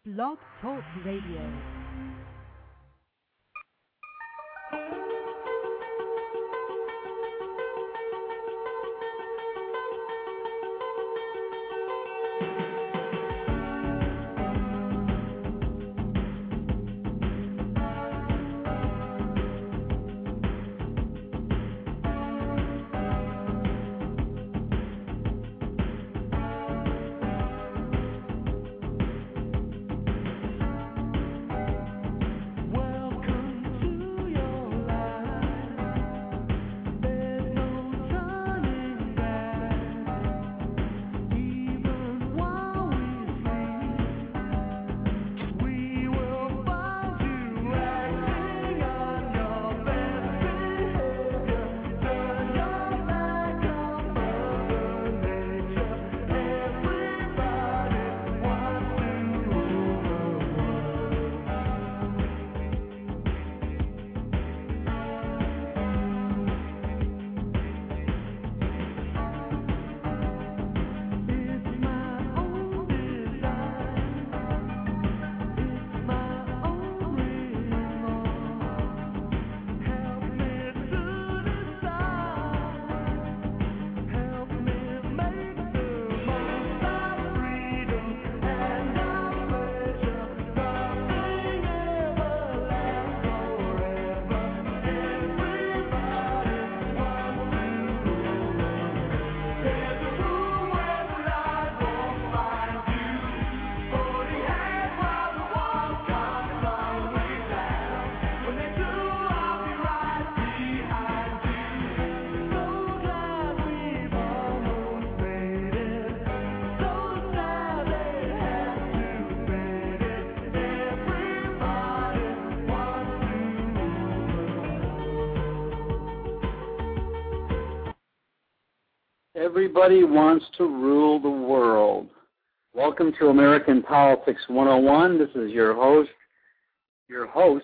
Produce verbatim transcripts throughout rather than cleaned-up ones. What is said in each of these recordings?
Blog Talk Radio. Everybody wants to rule the world. Welcome to American Politics one oh one. This is your host, your host,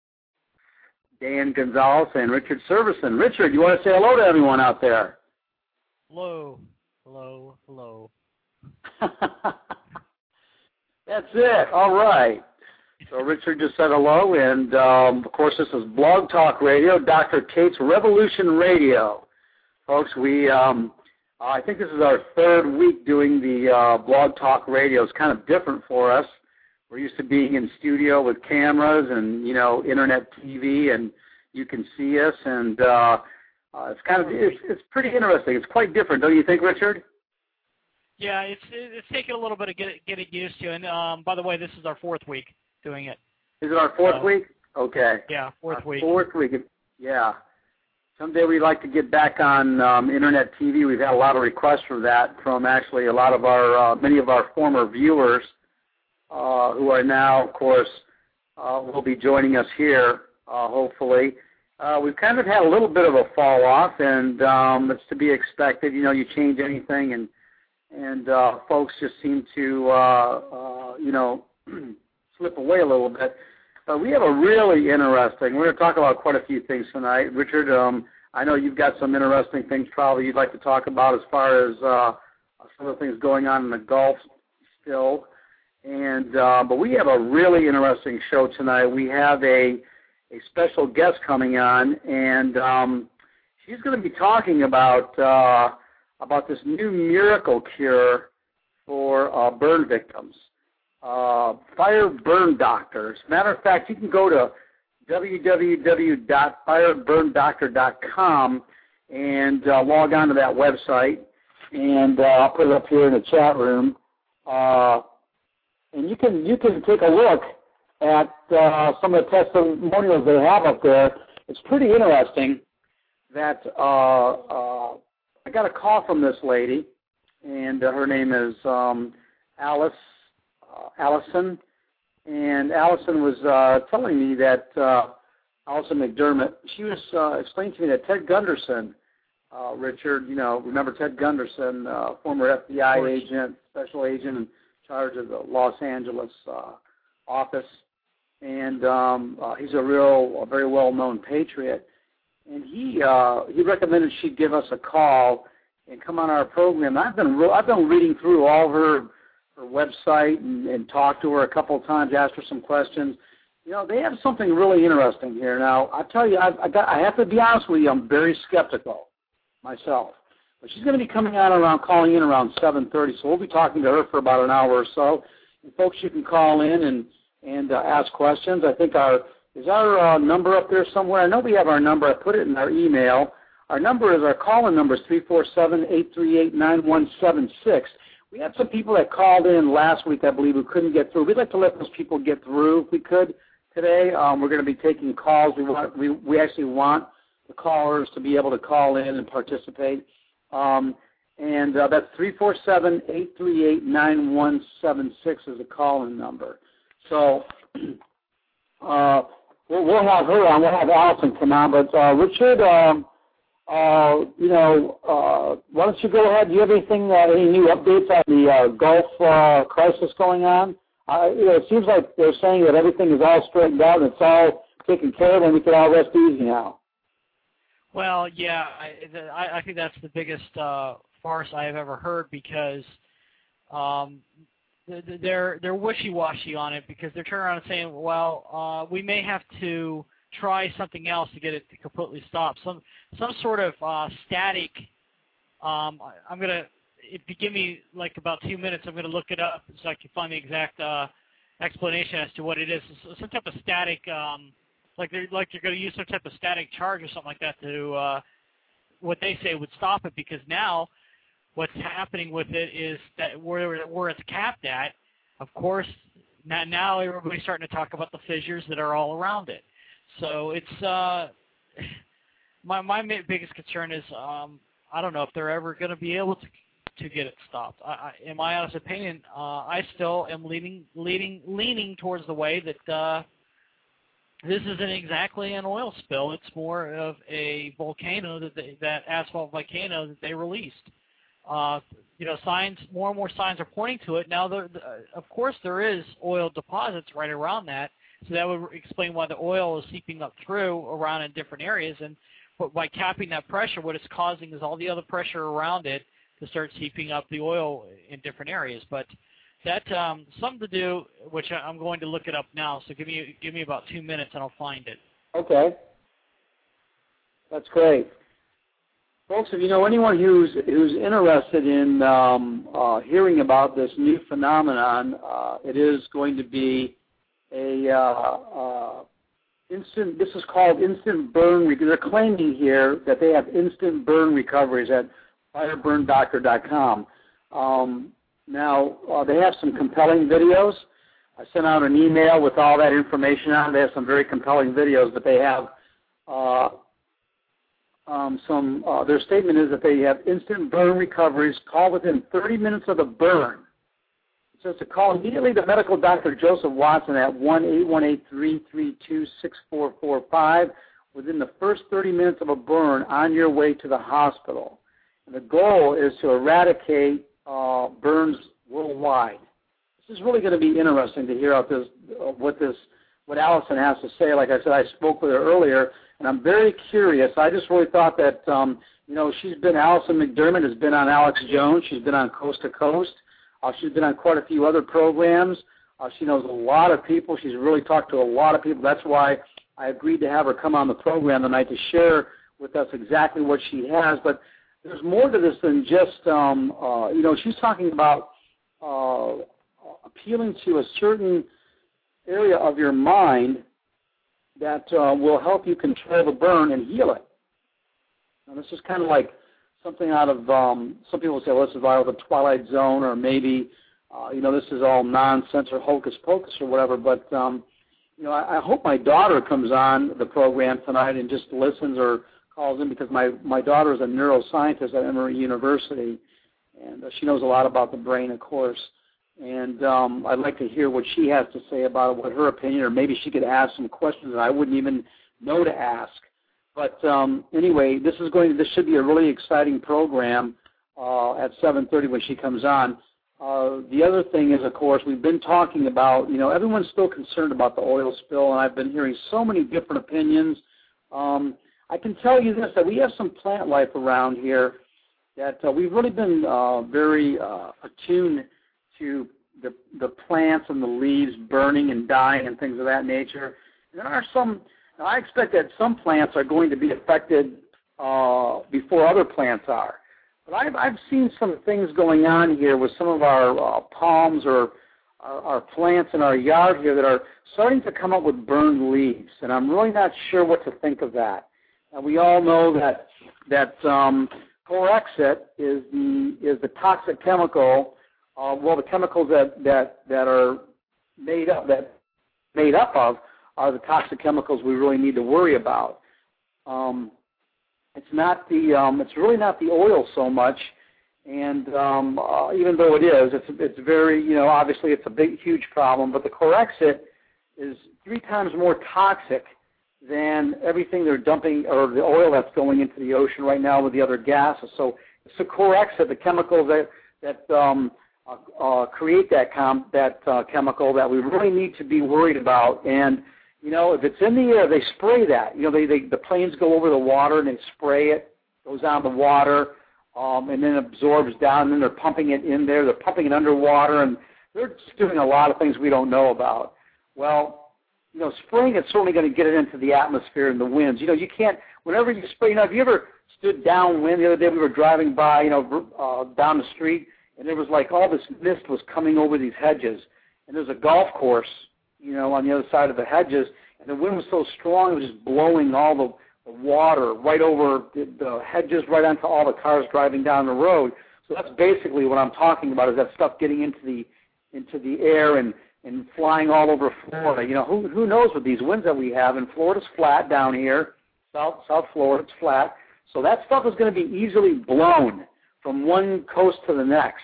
Dan Gonzalez and Richard Servison. Richard, you want to say hello to everyone out there? Hello, hello, hello. That's it. All right. So Richard just said hello, and um, of course this is Blog Talk Radio, Doctor Kate's Revolution Radio. Folks, we... Um, Uh, I think this is our third week doing the uh, Blog Talk Radio. It's kind of different for us. We're used to being in studio with cameras and, you know, internet T V, and you can see us, and uh, uh, it's kind of, it's, it's pretty interesting. It's quite different, don't you think, Richard? Yeah, it's it's taken a little bit of get it, get it used to. And um, by the way, this is our fourth week doing it. Is it our fourth uh, week? Okay. Yeah, fourth our week. Fourth week, yeah. Someday we'd like to get back on um, internet T V. We've had a lot of requests for that from actually a lot of our, uh, many of our former viewers uh, who are now, of course, uh, will be joining us here, uh, hopefully. Uh, we've kind of had a little bit of a fall off, and um, it's to be expected. You know, you change anything, and and uh, folks just seem to, uh, uh, you know, slip away a little bit. Uh, we have a really interesting, we're going to talk about quite a few things tonight. Richard, um, I know you've got some interesting things probably you'd like to talk about as far as uh, some of the things going on in the Gulf still. And uh, but we have a really interesting show tonight. We have a, a special guest coming on, and um, she's going to be talking about, uh, about this new miracle cure for uh, burn victims. Uh, Fire Burn Doctors. Matter of fact, you can go to w w w dot fire burn doctor dot com and uh, log on to that website, and uh, I'll put it up here in the chat room. Uh, and you can you can take a look at uh, some of the testimonials they have up there. It's pretty interesting that uh, uh, I got a call from this lady, and uh, her name is um, Alice. Uh, Allison, and Allison was uh, telling me that uh, Allison McDermott, she was uh, explaining to me that Ted Gunderson, uh, Richard, you know, remember Ted Gunderson, uh, former F B I agent, special agent in charge of the Los Angeles uh, office, and um, uh, he's a real, a very well-known patriot, and he uh, he recommended she give us a call and come on our program. I've been re- I've been reading through all her her website and, and talked to her a couple of times, asked her some questions. You know, they have something really interesting here. Now, I tell you, I've, I, got, I have to be honest with you, I'm very skeptical myself. But she's going to be coming out around, calling in around seven thirty, so we'll be talking to her for about an hour or so. And folks, you can call in and, and uh, ask questions. I think our, is our uh, number up there somewhere? I know we have our number. I put it in our email. Our number is, our call-in number is three four seven, eight three eight, nine one seven six. We had some people that called in last week, I believe, who couldn't get through. We'd like to let those people get through if we could today. Um, we're going to be taking calls. We want, we, we actually want the callers to be able to call in and participate. Um, and uh, that's three four seven, eight three eight, nine one seven six is the call-in number. So uh, we'll, we'll have her on. We'll have Allison come on. But, uh, Richard, um, uh, you know, uh, why don't you go ahead? Do you have anything, uh, any new updates on the uh, Gulf uh, crisis going on? Uh, you know, it seems like they're saying that everything is all straightened out and it's all taken care of and we can all rest easy now. Well, yeah, I, the, I, I think that's the biggest uh, farce I have ever heard because um, they're they're wishy-washy on it because they're turning around and saying, well, uh, we may have to try something else to get it to completely stop. Some some sort of uh, static. Um, I, I'm gonna if you give me like about two minutes, I'm gonna look it up so I can find the exact uh, explanation as to what it is. It's some type of static. Um, Like they're like you're going to use some type of static charge or something like that to uh, what they say would stop it. Because now, what's happening with it is that where where it's capped at, of course, now, now everybody's starting to talk about the fissures that are all around it. So it's uh, my my biggest concern is um, I don't know if they're ever going to be able to to get it stopped. I, I, in my honest opinion, uh, I still am leaning leaning leaning towards the way that. Uh, This isn't exactly an oil spill. It's more of a volcano, that they, that asphalt volcano that they released. Uh, you know, signs, more and more signs are pointing to it. Now, there, the, of course, there is oil deposits right around that, so that would explain why the oil is seeping up through around in different areas. And but by capping that pressure, what it's causing is all the other pressure around it to start seeping up the oil in different areas. But That's um, something to do, which I'm going to look it up now. So give me give me about two minutes, and I'll find it. Okay, that's great, folks. If you know anyone who's who's interested in um, uh, hearing about this new phenomenon, uh, it is going to be a uh, uh, instant. This is called instant burn. They're claiming here that they have instant burn recoveries at fire burn doctor dot com. Um, Now, uh, they have some compelling videos. I sent out an email with all that information on. They have some very compelling videos, but they have uh, um, some, uh, their statement is that they have instant burn recoveries. Call within thirty minutes of the burn. It says to call immediately to medical doctor Joseph Watson at one eight one eight, three three two, six four four five within the first thirty minutes of a burn on your way to the hospital. And the goal is to eradicate Uh, burns worldwide. This is really going to be interesting to hear out this, uh, what this, what Allison has to say. Like I said, I spoke with her earlier, and I'm very curious. I just really thought that, um, you know, she's been, Allison McDermott has been on Alex Jones. She's been on Coast to Coast. Uh, she's been on quite a few other programs. Uh, she knows a lot of people. She's really talked to a lot of people. That's why I agreed to have her come on the program tonight to share with us exactly what she has. But there's more to this than just, um, uh, you know, she's talking about uh, appealing to a certain area of your mind that uh, will help you control the burn and heal it. Now, this is kind of like something out of, um, some people say, well, this is out of the Twilight Zone, or maybe, uh, you know, this is all nonsense or hocus pocus or whatever. But, um, you know, I, I hope my daughter comes on the program tonight and just listens or calls in, because my, my daughter is a neuroscientist at Emory University, and uh, she knows a lot about the brain, of course. And um, I'd like to hear what she has to say about it, what her opinion, or maybe she could ask some questions that I wouldn't even know to ask. But um, anyway, this is going. This should be a really exciting program uh, at seven thirty when she comes on. Uh, the other thing is, of course, we've been talking about, you know, everyone's still concerned about the oil spill, and I've been hearing so many different opinions. Um, I can tell you this, that we have some plant life around here that uh, we've really been uh, very uh, attuned to the the plants and the leaves burning and dying and things of that nature. And there are some. I expect that some plants are going to be affected uh, before other plants are. But I've I've seen some things going on here with some of our uh, palms or our, our plants in our yard here that are starting to come up with burned leaves, and I'm really not sure what to think of that. And we all know that that um, Corexit is the is the toxic chemical. Uh, well, the chemicals that, that, that are made up that made up of are the toxic chemicals we really need to worry about. Um, it's not the um, it's really not the oil so much, and um, uh, even though it is, it's it's very you know obviously it's a big huge problem. But the Corexit is three times more toxic than everything they're dumping or the oil that's going into the ocean right now with the other gases. So it's the Corexit, the chemical that that um, uh, uh, create that com- that uh, chemical that we really need to be worried about. And you know, if it's in the air, they spray that. You know, they, they the planes go over the water and they spray it, goes on the water, um, and then absorbs down. And then they're pumping it in there. They're pumping it underwater, and they're just doing a lot of things we don't know about. Well, you know, spraying it's certainly going to get it into the atmosphere and the winds. You know, you can't, whenever you spray, you know, have you ever stood downwind? The other day we were driving by, you know, uh, down the street, and there was like all this mist was coming over these hedges. And there's a golf course, you know, on the other side of the hedges, and the wind was so strong it was just blowing all the, the water right over the, the hedges, right onto all the cars driving down the road. So that's basically what I'm talking about, is that stuff getting into the into the air and and flying all over Florida. You know, who who knows with these winds that we have? And Florida's flat down here, South South Florida, it's flat. So that stuff is going to be easily blown from one coast to the next,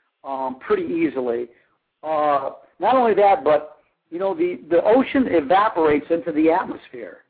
um, pretty easily. Uh, not only that, but you know, the, the ocean evaporates into the atmosphere,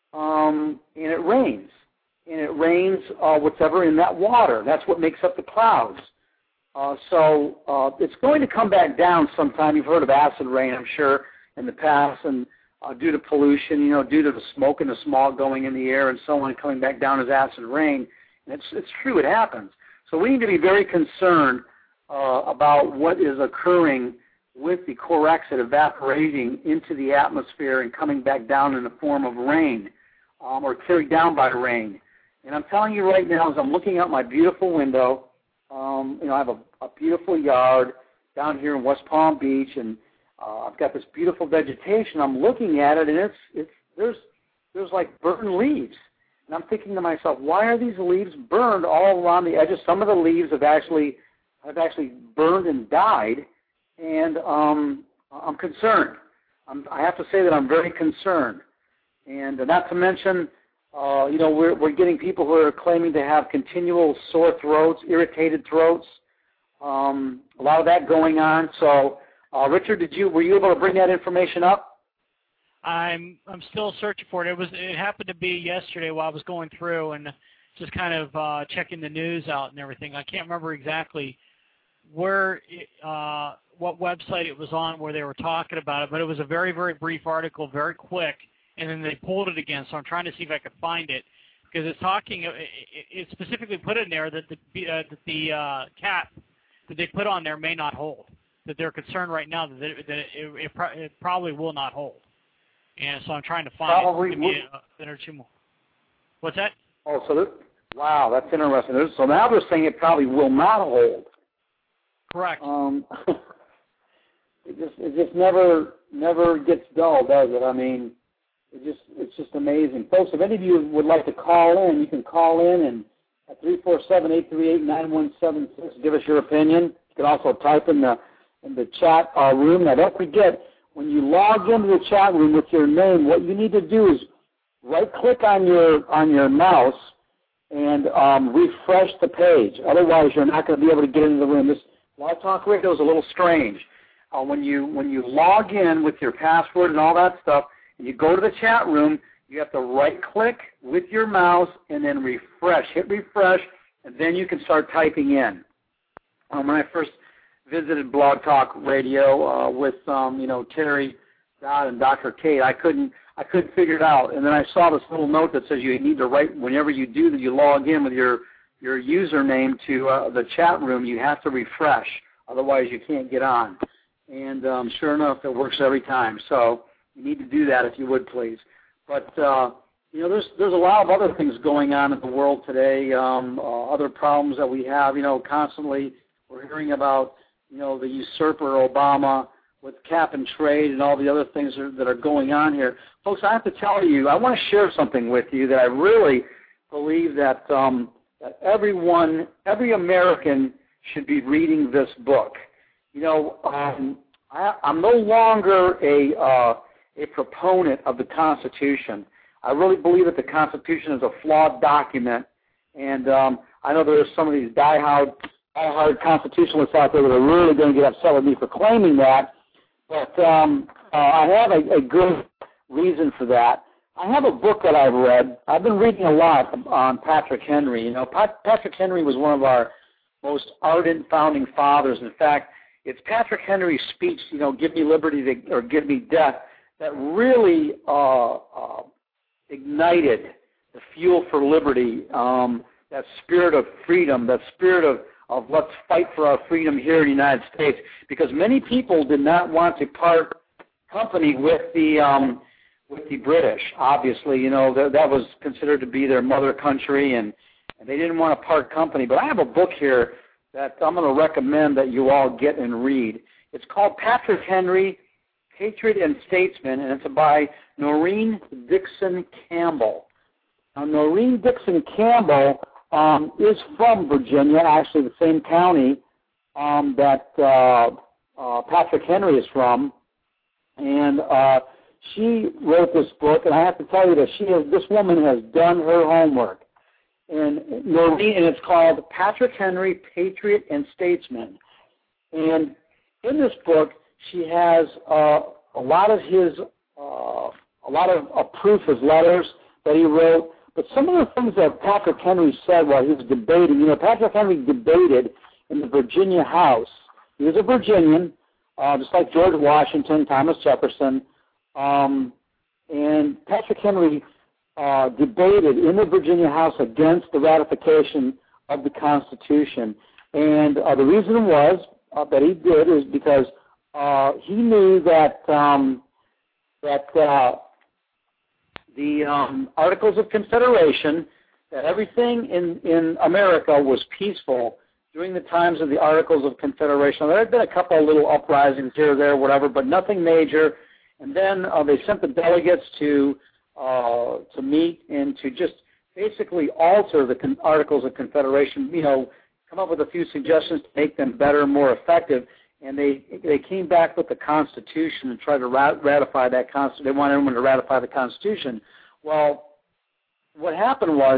um, and it rains. And it rains uh, whatever in that water. That's what makes up the clouds. Uh, so uh, it's going to come back down sometime. You've heard of acid rain, I'm sure, in the past, and uh, due to pollution, you know, due to the smoke and the smog going in the air and so on, coming back down as acid rain. And it's, it's true, it happens. So we need to be very concerned uh, about what is occurring with the Corexit evaporating into the atmosphere and coming back down in the form of rain um, or carried down by rain. And I'm telling you right now, as I'm looking out my beautiful window, um, you know, I have a, a beautiful yard down here in West Palm Beach, and uh, I've got this beautiful vegetation. I'm looking at it, and it's it's there's there's like burned leaves. And I'm thinking to myself, why are these leaves burned all around the edges? Some of the leaves have actually have actually burned and died. And um, I'm concerned. I'm, I have to say that I'm very concerned. And uh, not to mention, uh, you know, we're, we're getting people who are claiming to have continual sore throats, irritated throats, um, a lot of that going on. So, uh, Richard, did you were you able to bring that information up? I'm I'm still searching for it. It was it happened to be yesterday while I was going through and just kind of uh, checking the news out and everything. I can't remember exactly where it, uh, what website it was on where they were talking about it, but it was a very, very brief article, very quick, and then they pulled it again, so I'm trying to see if I could find it, because it's talking, it, it specifically put in there that the, uh, that the uh, cap that they put on there may not hold, that they're concerned right now that, it, that it, it, pro- it probably will not hold. And so I'm trying to find probably it. Give me a minute or two more. What's that? Oh, so this, wow, that's interesting. So now they're saying it probably will not hold. Correct. Um, it just it just never never gets dull, does it? I mean, it just it's just amazing, folks. If any of you would like to call in, you can call in and at three four seven, eight three eight, nine one seven six. Give us your opinion. You can also type in the in the chat uh, room. Now, don't forget, when you log into the chat room with your name, what you need to do is right click on your on your mouse and um, refresh the page. Otherwise, you're not going to be able to get into the room. This Blog Talk Radio is a little strange. Uh, when you when you log in with your password and all that stuff, and you go to the chat room, you have to right-click with your mouse and then refresh. Hit refresh, and then you can start typing in. Um, when I first visited Blog Talk Radio uh, with um, you know Terry Dodd and Doctor Kate, I couldn't I couldn't figure it out. And then I saw this little note that says you need to write whenever you do that. You log in with your your username to uh, the chat room, you have to refresh. Otherwise, you can't get on. And um, sure enough, it works every time. So you need to do that if you would, please. But, uh, you know, there's there's a lot of other things going on in the world today, um, uh, other problems that we have. You know, constantly we're hearing about, you know, the usurper Obama with cap and trade and all the other things that are, that are going on here. Folks, I have to tell you, I want to share something with you that I really believe that, um, that everyone, every American should be reading this book. You know, um, I, I'm no longer a, uh, a proponent of the Constitution. I really believe that the Constitution is a flawed document, and um, I know there are some of these diehard, diehard constitutionalists out there that are really going to get upset with me for claiming that, but um, uh, I have a, a good reason for that. I have a book that I've read. I've been reading a lot on Patrick Henry. You know, Pat, Patrick Henry was one of our most ardent founding fathers. In fact, it's Patrick Henry's speech, you know, give me liberty to, or give me death, that really uh, uh, ignited the fuel for liberty, um, that spirit of freedom, that spirit of, of let's fight for our freedom here in the United States, because many people did not want to part company with the um, with the British. Obviously, you know, that, that was considered to be their mother country, and, and they didn't want to part company. But I have a book here that I'm going to recommend that you all get and read. It's called Patrick Henry, Patriot and Statesman, and it's by Noreen Dixon Campbell. Now, Noreen Dixon Campbell um, is from Virginia, actually the same county um, that uh, uh, Patrick Henry is from, and uh, she wrote this book, and I have to tell you that she has, this woman has done her homework. And Noreen, and it's called Patrick Henry, Patriot and Statesman. And in this book, she has uh, a lot of his, uh, a lot of uh, proof, his letters that he wrote. But some of the things that Patrick Henry said while he was debating, you know, Patrick Henry debated in the Virginia House. He was a Virginian, uh, just like George Washington, Thomas Jefferson. Um, and Patrick Henry uh, debated in the Virginia House against the ratification of the Constitution. And uh, the reason was uh, that he did is because uh, he knew that um, that uh, the um, Articles of Confederation, that everything in, in America was peaceful during the times of the Articles of Confederation. There had been a couple of little uprisings here or there, whatever, but nothing major. And then uh, they sent the delegates to uh, to meet and to just basically alter the con- Articles of Confederation, you know, come up with a few suggestions to make them better, more effective. And they they came back with the Constitution and tried to rat- ratify that Constitution. They wanted everyone to ratify the Constitution. Well, what happened was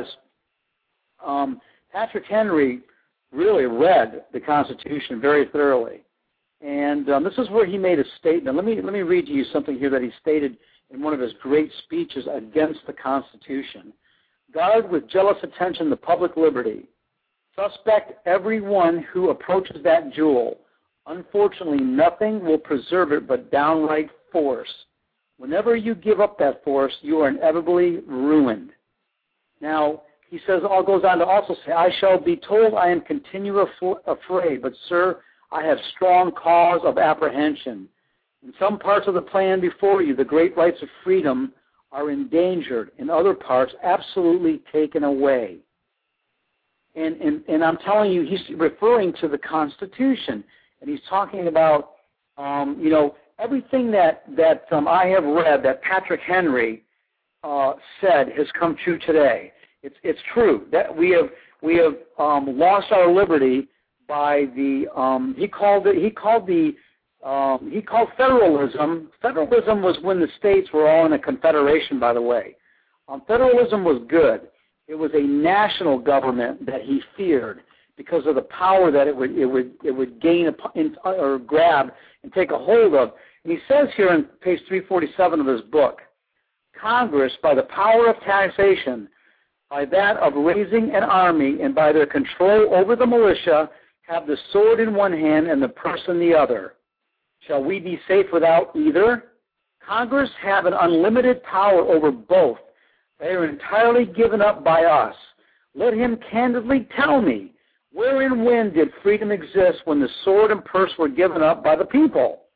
um, Patrick Henry really read the Constitution very thoroughly. And um, this is where he made a statement. Let me let me read to you something here that he stated in one of his great speeches against the Constitution. Guard with jealous attention the public liberty. Suspect everyone who approaches that jewel. Unfortunately, nothing will preserve it but downright force. Whenever you give up that force, you are inevitably ruined. Now, he says, all goes on to also say, I shall be told I am continually afraid, but, sir, I have strong cause of apprehension. In some parts of the plan before you, the great rights of freedom are endangered. In other parts, absolutely taken away. And, and, and I'm telling you, he's referring to the Constitution. And he's talking about, um, you know, everything that, that um, I have read that Patrick Henry uh, said has come true today. It's, it's true that we have, we have um, lost our liberty by the um, he called it he called the um, he called federalism. Federalism was when the states were all in a confederation. By the way, um, federalism was good. It was a national government that he feared because of the power that it would it would it would gain a, or grab and take a hold of. And he says here on page three forty-seven of his book, Congress, by the power of taxation, by that of raising an army, and by their control over the militia, have the sword in one hand and the purse in the other. Shall we be safe without either? Congress have an unlimited power over both. They are entirely given up by us. Let him candidly tell me, where and when did freedom exist when the sword and purse were given up by the people?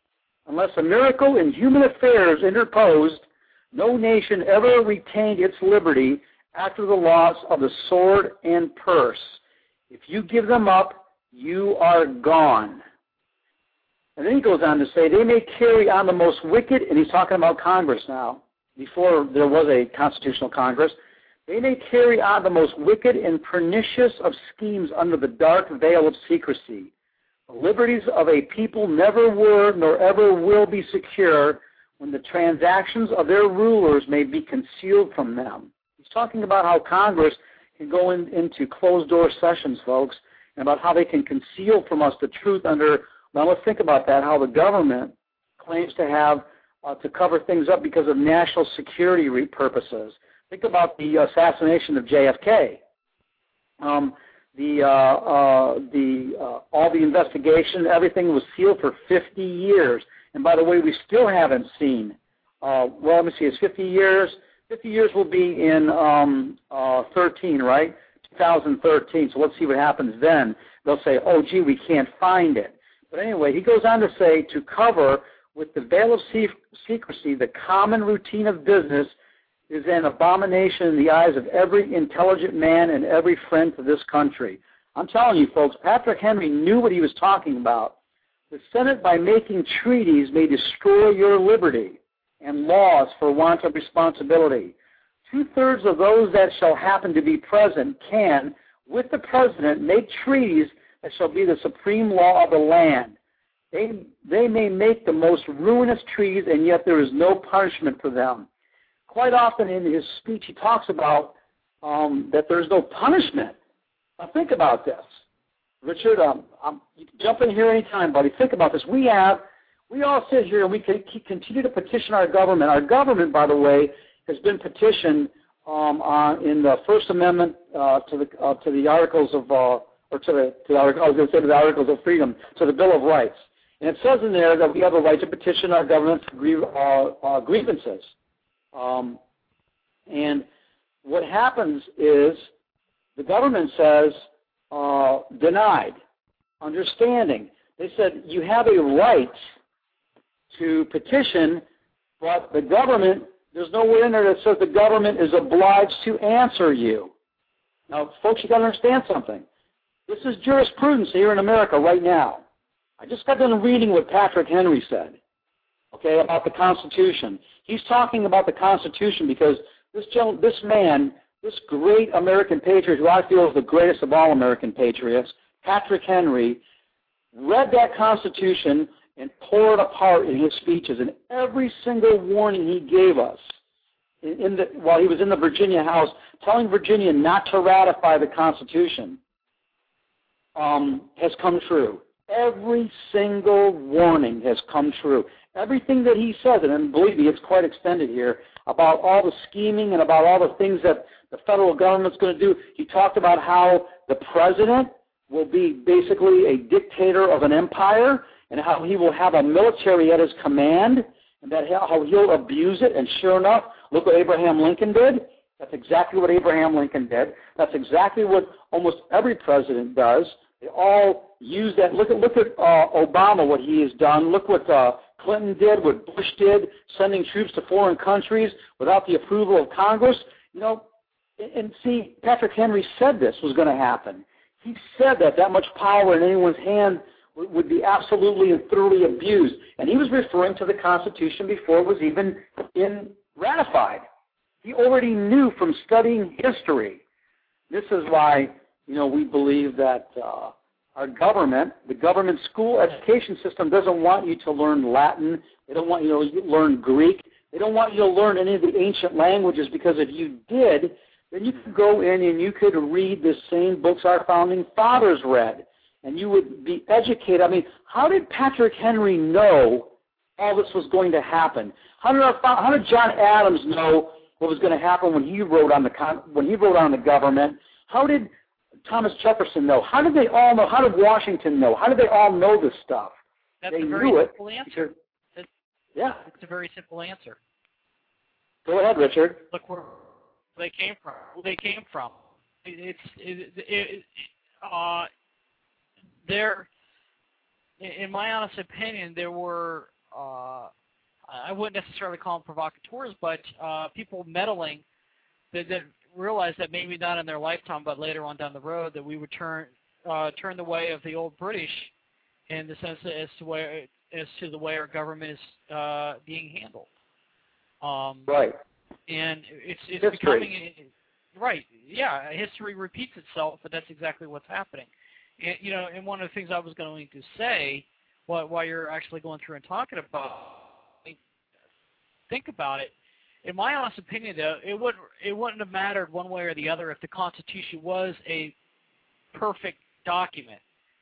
Unless a miracle in human affairs interposed, no nation ever retained its liberty after the loss of the sword and purse. If you give them up, you are gone. And then he goes on to say, they may carry on the most wicked, and he's talking about Congress now, before there was a constitutional Congress, they may carry on the most wicked and pernicious of schemes under the dark veil of secrecy. The liberties of a people never were nor ever will be secure when the transactions of their rulers may be concealed from them. He's talking about how Congress can go in, into closed-door sessions, folks, and about how they can conceal from us the truth under, now let's think about that, how the government claims to have, uh, to cover things up because of national security purposes. Think about the assassination of J F K. Um, the, uh, uh, the, uh, all the investigation, everything was sealed for fifty years. And by the way, we still haven't seen, uh, well, let me see, it's fifty years. fifty years will be in um, uh, thirteen, right? two thousand thirteen. So let's see what happens then. They'll say, oh, gee, we can't find it. But anyway, he goes on to say, to cover with the veil of secrecy the common routine of business is an abomination in the eyes of every intelligent man and every friend to this country. I'm telling you, folks, Patrick Henry knew what he was talking about. The Senate, by making treaties, may destroy your liberty and laws for want of responsibility. Two-thirds of those that shall happen to be present can, with the President, make treaties that shall be the supreme law of the land. They, they may make the most ruinous treaties, and yet there is no punishment for them. Quite often in his speech, he talks about um, that there's no punishment. Now think about this. Richard, um, um, you can jump in here anytime, buddy. Think about this. We have, we all sit here and we can continue to petition our government. Our government, by the way, has been petitioned um, on, in the First Amendment uh, to the uh, to the Articles of, uh, or to the, to the I was going to say to the Articles of Freedom, to the Bill of Rights. And it says in there that we have a right to petition our government for griev uh, uh, grievances. Um, and what happens is the government says, uh, denied, understanding. They said you have a right to petition, but the government, there's nowhere in there that says the government is obliged to answer you. Now, folks, you got to understand something. This is jurisprudence here in America right now. I just got done reading what Patrick Henry said, okay, about the Constitution. He's talking about the Constitution because this gentleman, this man, this great American patriot, who I feel is the greatest of all American patriots, Patrick Henry, read that Constitution and tore it apart in his speeches. And every single warning he gave us in, in the, while he was in the Virginia House, telling Virginia not to ratify the Constitution, um, has come true. Every single warning has come true. Everything that he says, and believe me, it's quite extended here, about all the scheming and about all the things that the federal government's going to do. He talked about how the president will be basically a dictator of an empire and how he will have a military at his command and that how he'll abuse it. And sure enough, look what Abraham Lincoln did. That's exactly what Abraham Lincoln did. That's exactly what almost every president does. They all use that. Look at look at uh, Obama, what he has done. Look what uh, Clinton did, what Bush did, sending troops to foreign countries without the approval of Congress. You know, and, and see, Patrick Henry said this was going to happen. He said that that much power in anyone's hand would, would be absolutely and thoroughly abused. And he was referring to the Constitution before it was even in ratified. He already knew from studying history. This is why, you know, we believe that uh, our government, the government school education system, doesn't want you to learn Latin. They don't want you to learn Greek. They don't want you to learn any of the ancient languages, because if you did, then you could go in and you could read the same books our founding fathers read, and you would be educated. I mean, how did Patrick Henry know all this was going to happen? How did, our, how did John Adams know what was going to happen when he wrote on the when he wrote on the government? How did Thomas Jefferson know? How did they all know? How did Washington know? How did they all know this stuff? That's they a very knew simple it. answer. It's, yeah. It's a very simple answer. Go ahead, Richard. Look where they came from. Where they came from. It, it's it, it, it, uh, there. In my honest opinion, there were uh, I wouldn't necessarily call them provocateurs, but uh, people meddling that, that realized that maybe not in their lifetime, but later on down the road, that we would turn uh, turn the way of the old British in the sense that as to where as to the way our government is uh, being handled. Um, right. And it's it's history. becoming right. Yeah, history repeats itself, but that's exactly what's happening. And, you know, and one of the things I was going to say, while, while you're actually going through and talking about, think about it. In my honest opinion, though, it wouldn't it wouldn't have mattered one way or the other if the Constitution was a perfect document.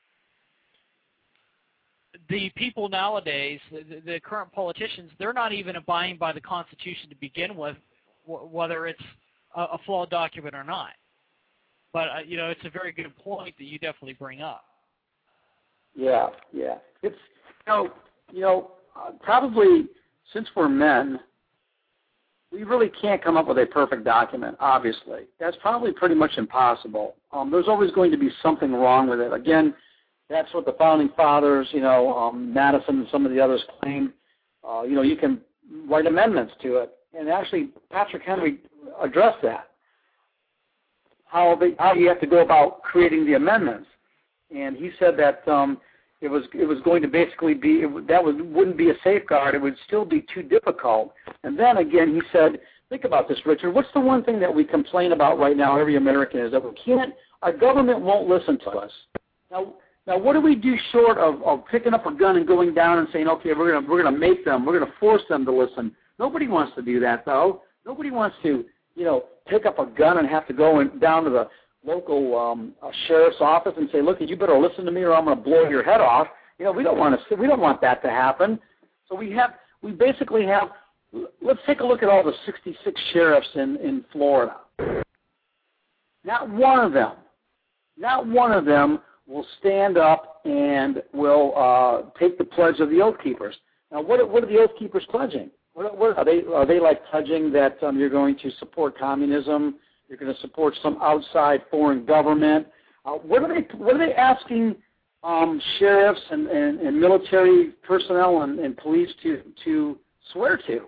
The people nowadays, the, the current politicians, they're not even abiding by the Constitution to begin with, wh- whether it's a, a flawed document or not. But, uh, you know, it's a very good point that you definitely bring up. Yeah, yeah. It's, you know, you know uh, probably since we're men, we really can't come up with a perfect document, obviously. That's probably pretty much impossible. Um, there's always going to be something wrong with it. Again, that's what the Founding Fathers, you know, um, Madison and some of the others claimed. Uh, you know, you can write amendments to it. And actually, Patrick Henry addressed that, how, they, how you have to go about creating the amendments. And he said that um, it was it was going to basically be, it, that was, wouldn't be a safeguard. It would still be too difficult. And then again, he said, think about this, Richard. What's the one thing that we complain about right now, every American, is that we can't, our government won't listen to us. Now, Now, what do we do short of, of picking up a gun and going down and saying, okay, we're going to we're going to make them, we're going to force them to listen? Nobody wants to do that, though. Nobody wants to, you know, pick up a gun and have to go in, down to the local um, uh, sheriff's office and say, look, you better listen to me or I'm going to blow your head off. You know, we don't want to. We don't want that to happen. So we have, we basically have. Let's take a look at all the sixty-six sheriffs in in Florida. Not one of them, not one of them will stand up and will uh, take the pledge of the Oath Keepers. Now, what, what are the Oath Keepers pledging? What, what are they? Are they like pledging that um, you're going to support communism? You're going to support some outside foreign government? Uh, what are they? What are they asking um, sheriffs and, and, and military personnel and, and police to to swear to?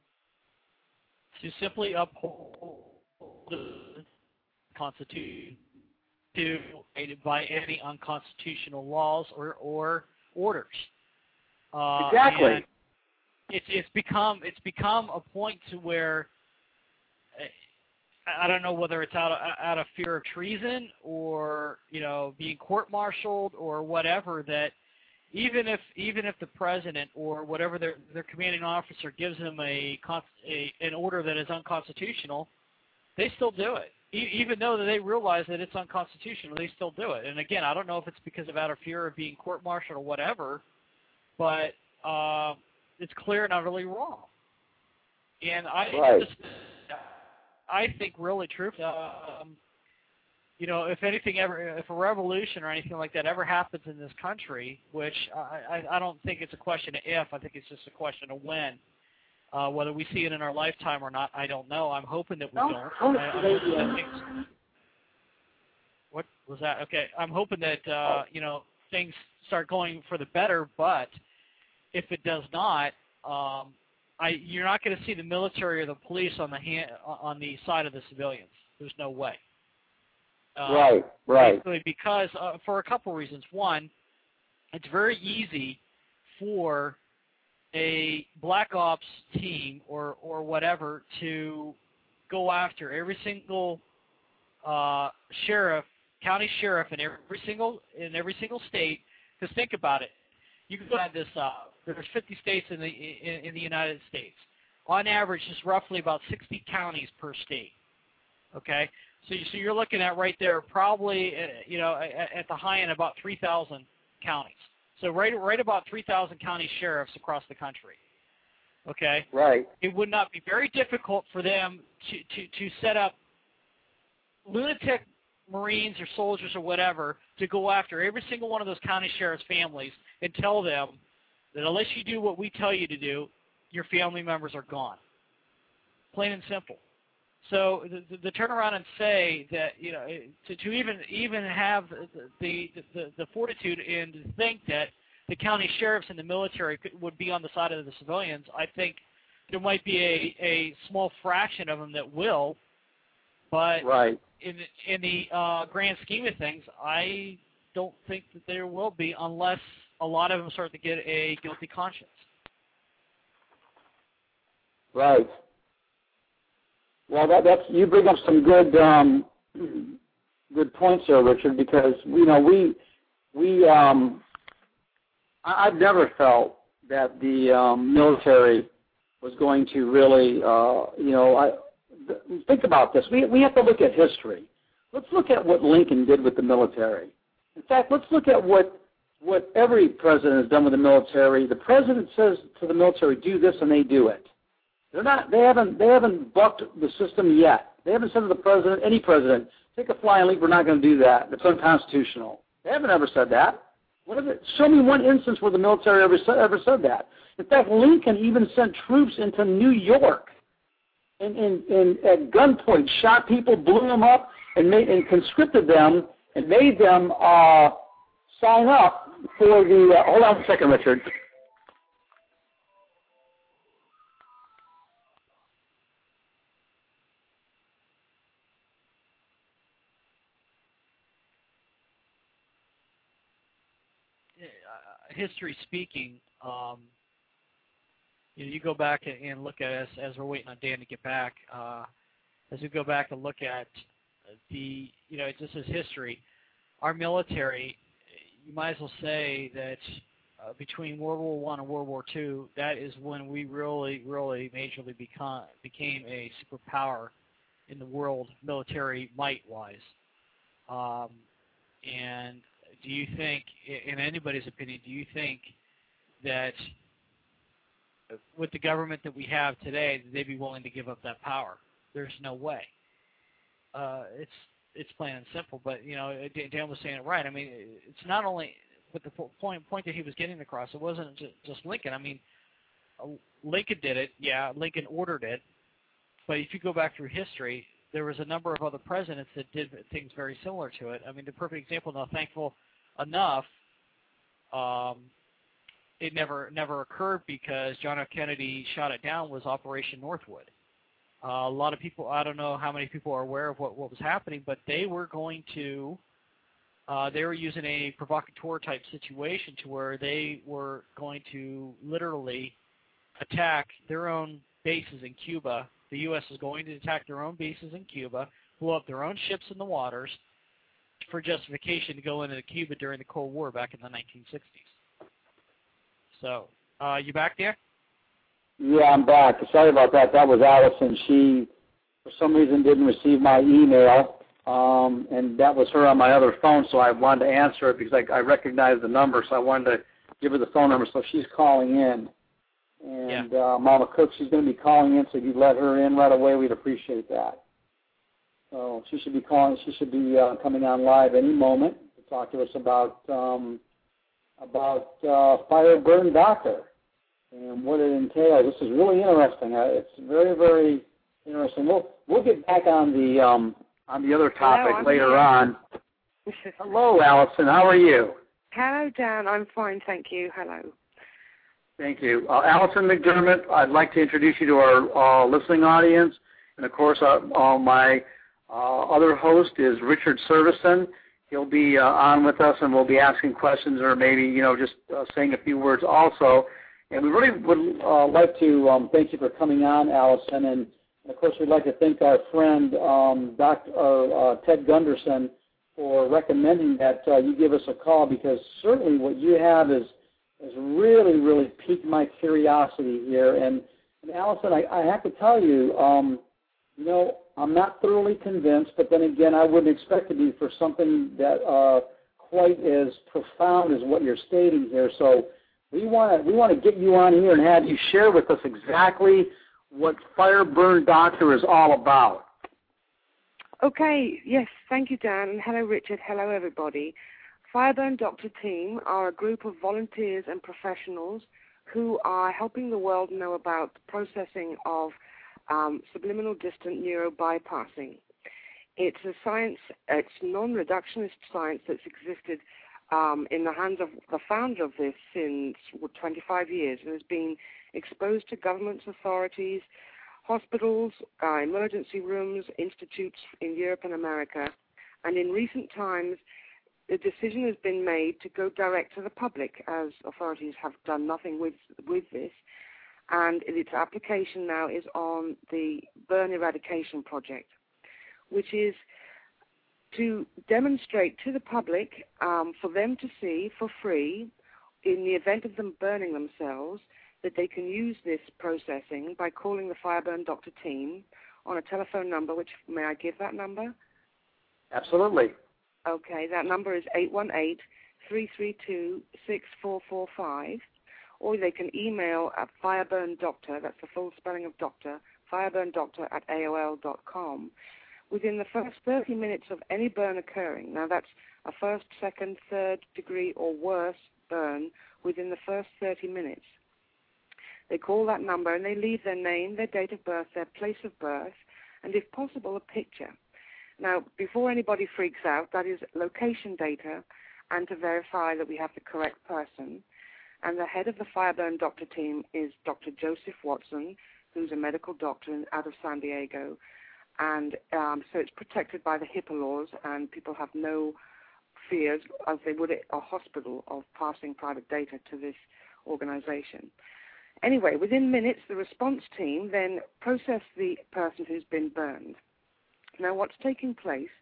To simply uphold the Constitution, to by any unconstitutional laws or, or orders. Uh, exactly. And it's it's become it's become a point to where I don't know whether it's out of, out of fear of treason or you know being court-martialed or whatever, that even if even if the president or whatever their their commanding officer gives them a, a an order that is unconstitutional, they still do it. Even though they realize that it's unconstitutional, they still do it. And again, I don't know if it's because of out of fear of being court-martialed or whatever, but uh, it's clear and utterly wrong. And I, right. just, I think, really, truthfully, um, you know, if anything ever, if a revolution or anything like that ever happens in this country, which I, I, I don't think it's a question of if, I think it's just a question of when. Uh, whether we see it in our lifetime or not, I don't know. I'm hoping that we no, don't. I, I'm hoping that things, what was that? Okay, I'm hoping that uh, you know things start going for the better. But if it does not, um, I you're not going to see the military or the police on the hand, on the side of the civilians. There's no way. Uh, right, right. Basically, because uh, for a couple reasons. One, it's very easy for a black ops team or, or whatever to go after every single uh, sheriff, county sheriff in every single in every single state. Because think about it, you can add this up. There's fifty states in the in, in the United States. On average, it's roughly about sixty counties per state. Okay, so you, so you're looking at right there probably uh, you know at, at the high end about three thousand counties. So right, right about three thousand county sheriffs across the country. Okay. Right. It would not be very difficult for them to, to, to set up lunatic Marines or soldiers or whatever to go after every single one of those county sheriffs' families and tell them that unless you do what we tell you to do, your family members are gone. Plain and simple. So the, the turn around and say that, you know, to, to even even have the, the, the, the fortitude and to think that the county sheriffs and the military could, would be on the side of the civilians. I think there might be a, a small fraction of them that will, but right. in in the uh, grand scheme of things, I don't think that there will be unless a lot of them start to get a guilty conscience. Right. Well, that, that's you bring up some good um, good points there, Richard. Because you know we we um, I, I've never felt that the um, military was going to really uh, you know I th- think about this. We we have to look at history. Let's look at what Lincoln did with the military. In fact, let's look at what what every president has done with the military. The president says to the military, "Do this," and they do it. They're not. They haven't. They haven't bucked the system yet. They haven't said to the president, any president, take a flying leap. We're not going to do that. It's unconstitutional. They haven't ever said that. What is it? Show me one instance where the military ever said, ever said that. In fact, Lincoln even sent troops into New York, and, and, and at gunpoint shot people, blew them up, and made and conscripted them and made them uh, sign up for the. Uh, hold on a second, Richard. History speaking, um, you know, you go back and look at us as we're waiting on Dan to get back. Uh, as we go back and look at the, you know, just as history, our military, you might as well say that uh, between World War One and World War Two, that is when we really, really majorly become, became a superpower in the world, military might-wise. Um, and do you think, in anybody's opinion, do you think that with the government that we have today, they'd be willing to give up that power? There's no way. Uh, it's it's plain and simple. But you know, Dan was saying it right. I mean, it's not only with the point point that he was getting across. It wasn't just Lincoln. I mean, Lincoln did it. Yeah, Lincoln ordered it. But if you go back through history, there was a number of other presidents that did things very similar to it. I mean, the perfect example. Now, thankful enough, um, it never never occurred because John F. Kennedy shot it down, was Operation Northwood. Uh, a lot of people, I don't know how many people are aware of what, what was happening, but they were going to, uh, they were using a provocateur type situation to where they were going to literally attack their own bases in Cuba. The U S is going to attack their own bases in Cuba, blow up their own ships in the waters, for justification to go into Cuba during the Cold War back in the nineteen sixties. So, uh, you back there? Yeah, I'm back. Sorry about that. That was Allison. She, for some reason, didn't receive my email, um, and that was her on my other phone, so I wanted to answer it because I, I recognized the number, so I wanted to give her the phone number, so she's calling in. And yeah. uh, Mama Cook, she's going to be calling in, so if you'd let her in right away, we'd appreciate that. So she should be calling. She should be uh, coming on live any moment to talk to us about um, about uh, Fire Burn Doctor and what it entails. This is really interesting. Uh, it's very, very interesting. We'll we'll get back on the um, on the other topic Hello, later here. on. Hello, Allison. How are you? Hello, Dan. I'm fine, thank you. Hello. Thank you, uh, Allison McDermott. I'd like to introduce you to our uh, listening audience, and of course, uh, uh, my Uh, other host is Richard Servison. He'll be uh, on with us, and we'll be asking questions or maybe, you know, just uh, saying a few words also. And we really would uh, like to um, thank you for coming on, Allison. And, of course, we'd like to thank our friend, um, Doctor Uh, Ted Gunderson, for recommending that uh, you give us a call, because certainly what you have is, is really, really piqued my curiosity here. And, and Allison, I, I have to tell you, um, you know, I'm not thoroughly convinced, but then again, I wouldn't expect to be for something that uh, quite as profound as what you're stating here. So we want to we want to get you on here and have you share with us exactly what Fire Burn Doctor is all about. Okay, yes, thank you, Dan. Hello, Richard. Hello, everybody. Fire Burn Doctor team are a group of volunteers and professionals who are helping the world know about the processing of Um, subliminal distant neurobypassing. It's a science, it's non-reductionist science that's existed um, in the hands of the founder of this since what, twenty-five years, and has been exposed to governments, authorities, hospitals, uh, emergency rooms, institutes in Europe and America. And in recent times, the decision has been made to go direct to the public, as authorities have done nothing with with this. And its application now is on the Burn Eradication Project, which is to demonstrate to the public, um, for them to see for free, in the event of them burning themselves, that they can use this processing by calling the Fireburn Doctor team on a telephone number, which, may I give that number? Absolutely. Okay, that number is eight one eight, three three two, six four four five, or they can email at fireburndoctor, that's the full spelling of doctor, fireburndoctor at A O L dot com, within the first thirty minutes of any burn occurring. Now that's a first, second, third degree or worse burn within the first thirty minutes. They call that number and they leave their name, their date of birth, their place of birth, and if possible, a picture. Now, before anybody freaks out, that is location data, and to verify that we have the correct person. And the head of the Fireburn Doctor team is Doctor Joseph Watson, who's a medical doctor out of San Diego. And um, so it's protected by the HIPAA laws, and people have no fears, as they would at a hospital, of passing private data to this organization. Anyway, within minutes, the response team then process the person who's been burned. Now, what's taking place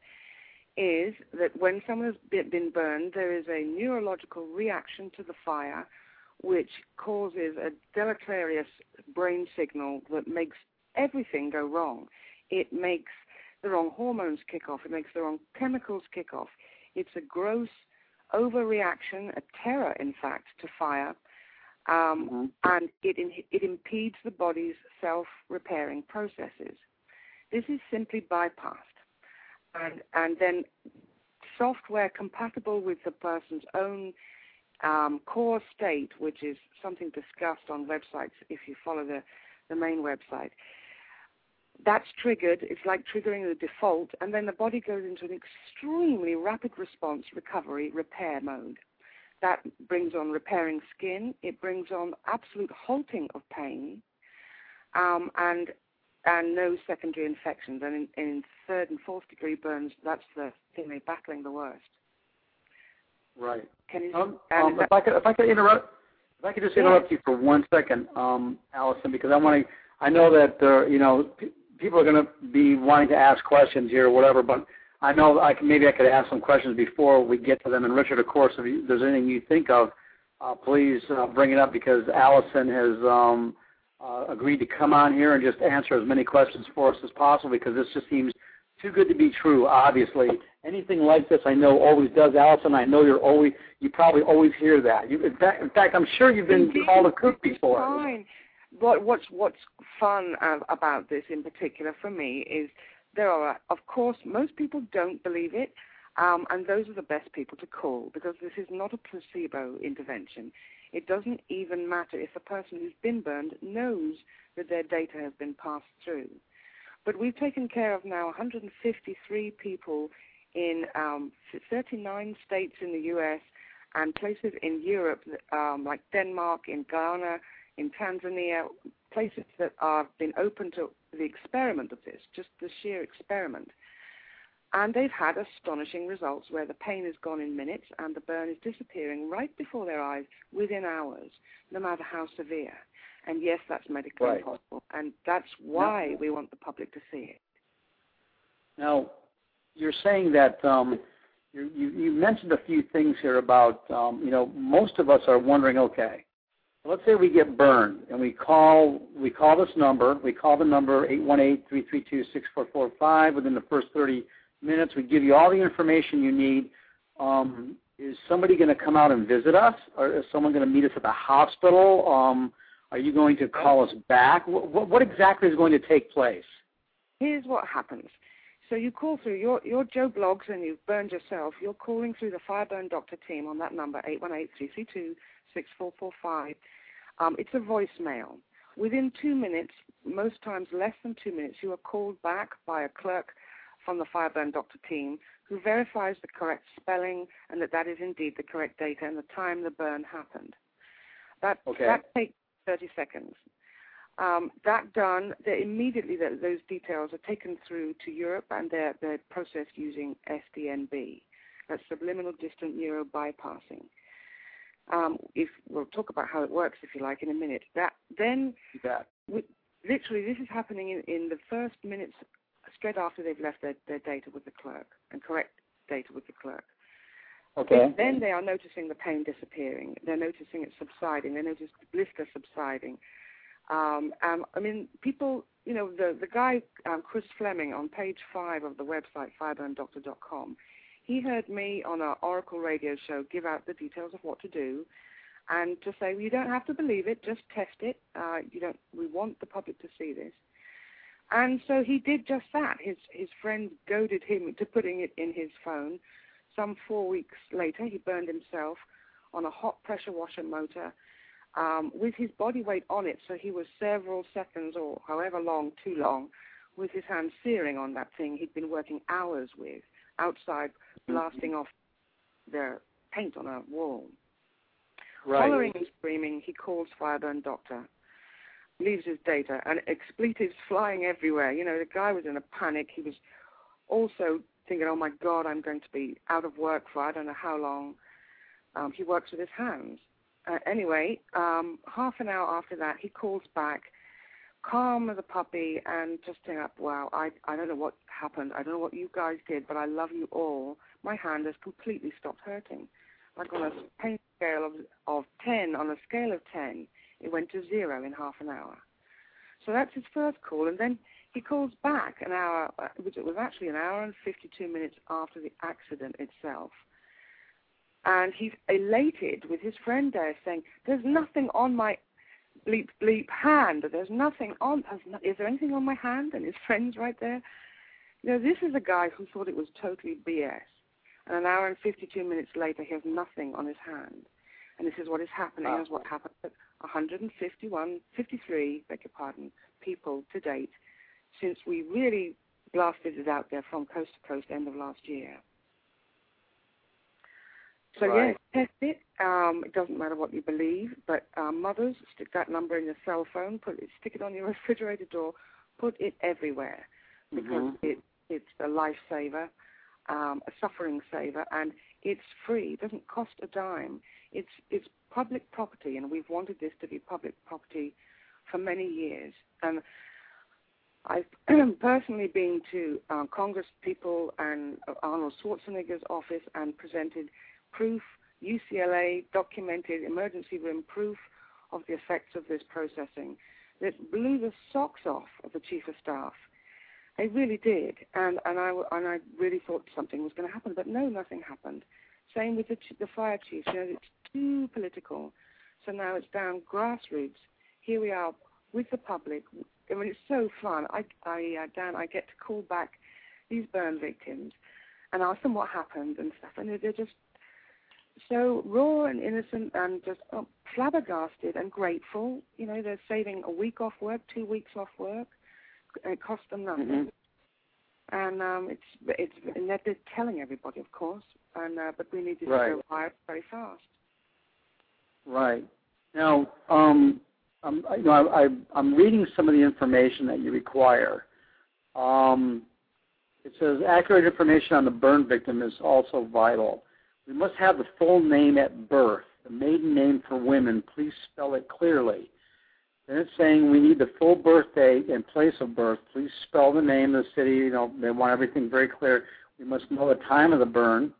is that when someone has been burned, there is a neurological reaction to the fire, which causes a deleterious brain signal that makes everything go wrong. It makes the wrong hormones kick off. It makes the wrong chemicals kick off. It's a gross overreaction, a terror, in fact, to fire, um, mm-hmm. and it, it impedes the body's self-repairing processes. This is simply bypassed. And, and then software compatible with the person's own um, core state, which is something discussed on websites if you follow the, the main website, that's triggered. It's like triggering the default, and then the body goes into an extremely rapid response, recovery, repair mode. That brings on repairing skin. It brings on absolute halting of pain, um, and and no secondary infections. And in, in third and fourth degree burns, that's the thing they're battling the worst. Right. Can you? Um, um, if I could, if I could interrupt, if I could just interrupt yes. you for one second, um, Allison, because I want to. I know that uh, you know p- people are going to be wanting to ask questions here or whatever, but I know I can, maybe I could ask some questions before we get to them. And Richard, of course, if you, there's anything you think of, uh, please uh, bring it up, because Allison has um, uh, agreed to come on here and just answer as many questions for us as possible, because this just seems too good to be true. Obviously, anything like this, I know, always does. Allison, I know you're always, you probably always hear that. You, in fact, in fact, I'm sure you've been Indeed. called a kook before. Fine. But what's what's fun uh, about this in particular for me is there are, of course, most people don't believe it, um, and those are the best people to call, because this is not a placebo intervention. It doesn't even matter if the person who's been burned knows that their data has been passed through. But we've taken care of now one hundred fifty-three people in um, thirty-nine states in the U S and places in Europe, um, like Denmark, in Ghana, in Tanzania, places that have been open to the experiment of this, just the sheer experiment. And they've had astonishing results where the pain is gone in minutes and the burn is disappearing right before their eyes within hours, no matter how severe. And yes, that's medically right. possible, and that's why now, we want the public to see it. Now, you're saying that um, you, you, you mentioned a few things here about, um, you know, most of us are wondering, okay, let's say we get burned and we call we call this number. We call the number eight one eight, three three two, six four four five. Within the first thirty minutes, we give you all the information you need. Um, is somebody going to come out and visit us, or is someone going to meet us at the hospital? Um, are you going to call us back? What, what exactly is going to take place? Here's what happens. So you call through your, your Joe Blogs and you've burned yourself. You're calling through the Fireburn Doctor team on that number, eight one eight, three three two, six four four five. Um, it's a voicemail. Within two minutes, most times less than two minutes, you are called back by a clerk from the Fireburn Doctor team who verifies the correct spelling and that that is indeed the correct data and the time the burn happened. That, okay. that takes thirty seconds. Um, that done, immediately the, those details are taken through to Europe and they're, they're processed using S D N B. That's subliminal distant neuro bypassing. Um, if we'll talk about how it works, if you like, in a minute. That then, yeah. we, literally, this is happening in, in the first minutes straight after they've left their, their data with the clerk and correct data with the clerk. Okay. Then they are noticing the pain disappearing. They're noticing it subsiding. They notice the blister subsiding. Um, um, I mean, people, you know, the the guy um, Chris Fleming on page five of the website fireburn doctor dot com. He heard me on our Oracle radio show give out the details of what to do, and to say, well, you don't have to believe it, just test it. Uh, you don't. We want the public to see this. And so he did just that. His his friend goaded him to putting it in his phone. Some four weeks later, he burned himself on a hot pressure washer motor um, with his body weight on it. So he was several seconds or however long, too long, with his hand searing on that thing he'd been working hours with, outside blasting off the paint on a wall. Right. Hollering and screaming, he calls Fireburn Doctor, leaves his data, and expletives flying everywhere. You know, the guy was in a panic. He was also thinking, oh, my God, I'm going to be out of work for I don't know how long. Um, he works with his hands. Uh, anyway, um, half an hour after that, he calls back, calm as a puppy, and just saying, wow, I, I don't know what happened. I don't know what you guys did, but I love you all. My hand has completely stopped hurting. Like on a pain scale of, of ten, on a scale of ten, it went to zero in half an hour. So that's his first call. And then he calls back an hour, which it was actually an hour and fifty-two minutes after the accident itself. And he's elated with his friend there saying, there's nothing on my bleep, bleep hand. There's nothing on, is there anything on my hand? And his friend's right there. You know, this is a guy who thought it was totally B S. And an hour and fifty-two minutes later, he has nothing on his hand. And this is what is happening, oh. is what happened at one hundred fifty-one, fifty-three, beg your pardon, people to date, since we really blasted it out there from coast to coast end of last year. So, right. yes, test it. Um, it doesn't matter what you believe, but uh, mothers, stick that number in your cell phone, put it, stick it on your refrigerator door, put it everywhere, because mm-hmm. it, it's a lifesaver, um, a suffering saver, and it's free. It doesn't cost a dime. It's it's public property, and we've wanted this to be public property for many years. And I've personally been to uh, Congress people and Arnold Schwarzenegger's office and presented proof, U C L A documented emergency room proof of the effects of this processing that blew the socks off of the chief of staff. It really did, and and I and I really thought something was going to happen, but no, nothing happened. Same with the, the fire chief. You know, it's too political, so now it's down grassroots. Here we are with the public. I mean, it's so fun. I, I uh, Dan, I get to call back these burn victims and ask them what happened and stuff, and they're just so raw and innocent and just oh, flabbergasted and grateful. You know, they're saving a week off work, two weeks off work. It costs them nothing. Mm-hmm. And um, it's it's and they're telling everybody, of course, and uh, but we need to right. go higher very fast. Right. Now, um, I'm, you know, I, I, I'm reading some of the information that you require. Um, it says accurate information on the burn victim is also vital. We must have the full name at birth, the maiden name for women. Please spell it clearly. Then it's saying we need the full birth date and place of birth. Please spell the name of the city. You know, they want everything very clear. We must know the time of the burn.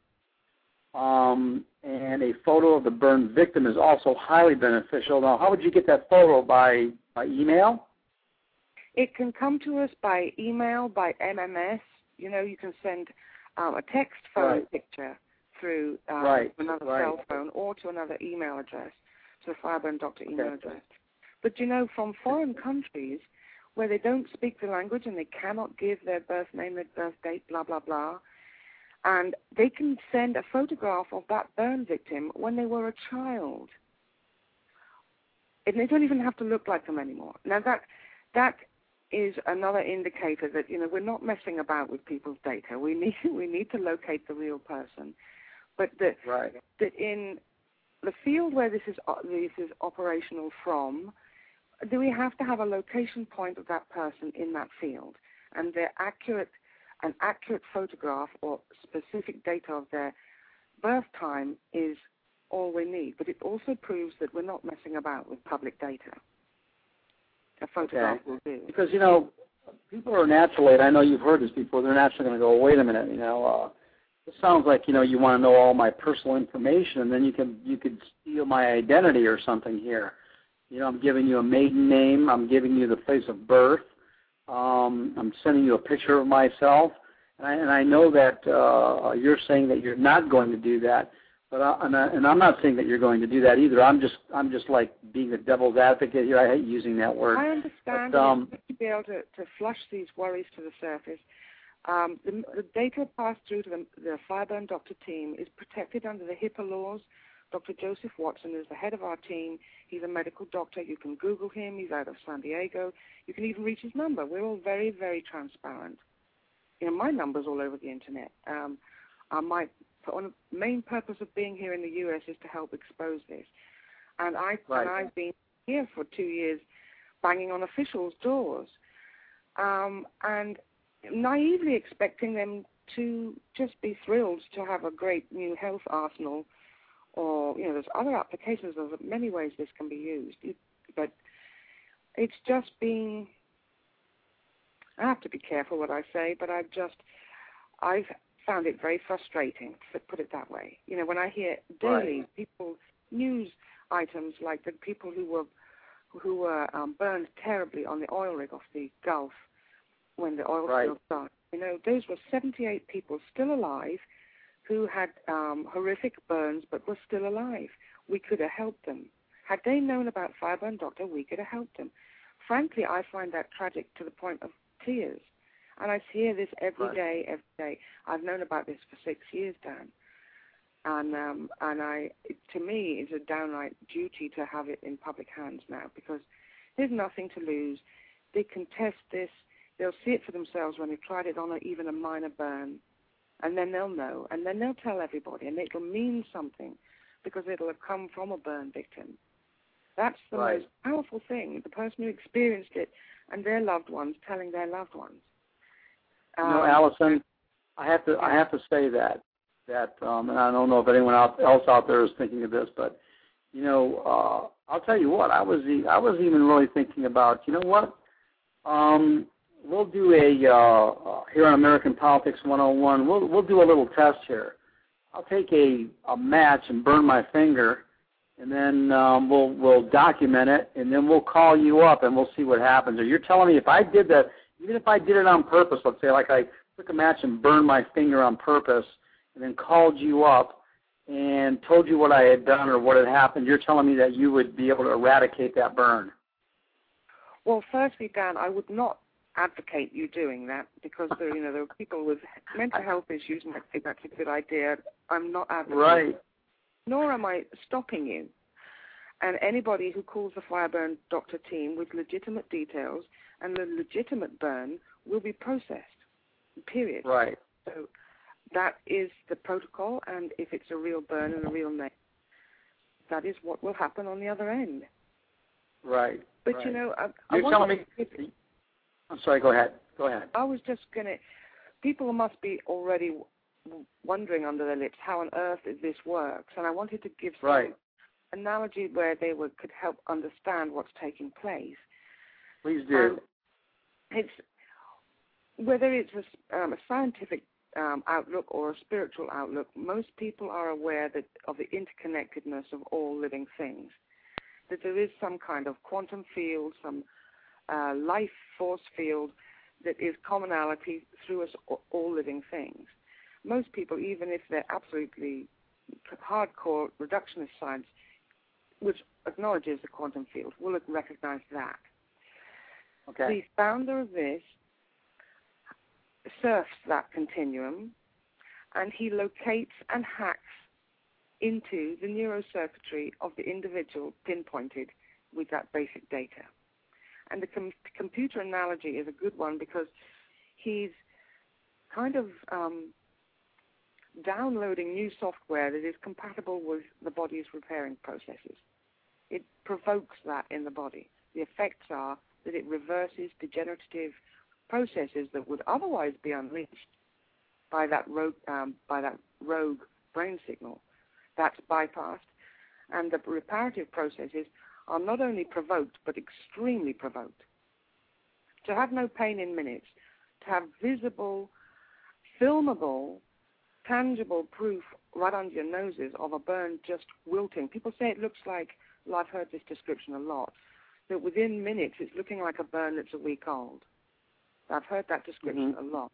Um, and a photo of the burn victim is also highly beneficial. Now, how would you get that photo? By by email? It can come to us by email, by M M S. You know, you can send um, a text phone right. picture through um, right. another right. cell phone or to another email address, to the Fireburn Doctor email okay. address. But, you know, from foreign countries where they don't speak the language and they cannot give their birth name, their birth date, blah, blah, blah, and they can send a photograph of that burn victim when they were a child. And they don't even have to look like them anymore. Now, that that is another indicator that, you know, we're not messing about with people's data. We need we need to locate the real person. But that, right. that in the field where this is this is operational from, do we have to have a location point of that person in that field, and their accurate an accurate photograph or specific data of their birth time is all we need. But it also proves that we're not messing about with public data. A photograph okay. will do. Because, you know, people are naturally, and I know you've heard this before, they're naturally going to go, wait a minute, you know, uh, it sounds like, you know, you want to know all my personal information, and then you can you could steal my identity or something here. You know, I'm giving you a maiden name. I'm giving you the place of birth. Um, I'm sending you a picture of myself. And I, and I know that uh, you're saying that you're not going to do that, but I, and, I, and I'm not saying that you're going to do that either. I'm just I'm just like being a devil's advocate here. I hate using that word. I understand but, um, to be able to, to flush these worries to the surface. Um, the, the data passed through to the, the Fireburn Doctor team is protected under the HIPAA laws. Doctor Joseph Watson is the head of our team. He's a medical doctor. You can Google him. He's out of San Diego. You can even reach his number. We're all very, very transparent. You know, my number's all over the Internet. Um, uh, my one main purpose of being here in the U S is to help expose this. And, I, right. and I've been here for two years banging on officials' doors um, and naively expecting them to just be thrilled to have a great new health arsenal. Or, you know, there's other applications. There's many ways this can be used. It, but it's just being, I have to be careful what I say, but I've just, I've found it very frustrating, to put it that way. You know, when I hear daily right. people, news items like the people who were, who were um, burned terribly on the oil rig off the Gulf when the oil right. spill started. You know, those were seventy-eight people still alive who had um, horrific burns but were still alive. We could have helped them. Had they known about Fireburn Doctor, we could have helped them. Frankly, I find that tragic to the point of tears. And I hear this every right. day, every day. I've known about this for six years, Dan. And um, and I, it, to me, it's a downright duty to have it in public hands now, because there's nothing to lose. They can test this. They'll see it for themselves when they've tried it on a, even a minor burn. And then they'll know, and then they'll tell everybody, and it'll mean something because it'll have come from a burn victim. That's the right. most powerful thing, the person who experienced it and their loved ones telling their loved ones. You Um, know, Allison, I have to I have to say that, that um, and I don't know if anyone else out there is thinking of this, but, you know, uh, I'll tell you what, I was I was even really thinking about, you know what, um, we'll do a, uh, here on American Politics one oh one, we'll we'll do a little test here. I'll take a, a match and burn my finger, and then um, we'll we'll document it, and then we'll call you up, and we'll see what happens. Or you're telling me if I did that, even if I did it on purpose, let's say like I took a match and burned my finger on purpose, and then called you up and told you what I had done or what had happened, you're telling me that you would be able to eradicate that burn? Well, firstly, Dan, I would not advocate you doing that, because there, you know, there are people with mental health issues might think that's a good idea. I'm not advocating. Right. Nor am I stopping you. And anybody who calls the Fireburn Doctor team with legitimate details and the legitimate burn will be processed, period. Right. So that is the protocol, and if it's a real burn and a real name, that is what will happen on the other end. Right. But, right. you know, I, You're I telling me... If, I'm sorry, go ahead. Go ahead. I was just going to, people must be already wondering under their lips how on earth this works, and I wanted to give some right. analogy where they would, could help understand what's taking place. Please do. And it's, whether it's a, um, a scientific um, outlook or a spiritual outlook, most people are aware that of the interconnectedness of all living things, that there is some kind of quantum field, some Uh, life force field that is commonality through us all living things. Most people, even if they're absolutely hardcore reductionist science, which acknowledges the quantum field, will recognize that. Okay. The founder of this surfs that continuum, and he locates and hacks into the neurocircuitry of the individual pinpointed with that basic data. And the com- computer analogy is a good one because he's kind of um, downloading new software that is compatible with the body's repairing processes. It provokes that in the body. The effects are that it reverses degenerative processes that would otherwise be unleashed by that rogue, um, by that rogue brain signal. That's bypassed, and the reparative processes are not only provoked, but extremely provoked. To have no pain in minutes, to have visible, filmable, tangible proof right under your noses of a burn just wilting. People say it looks like, well, I've heard this description a lot, that within minutes it's looking like a burn that's a week old. I've heard that description mm-hmm. a lot.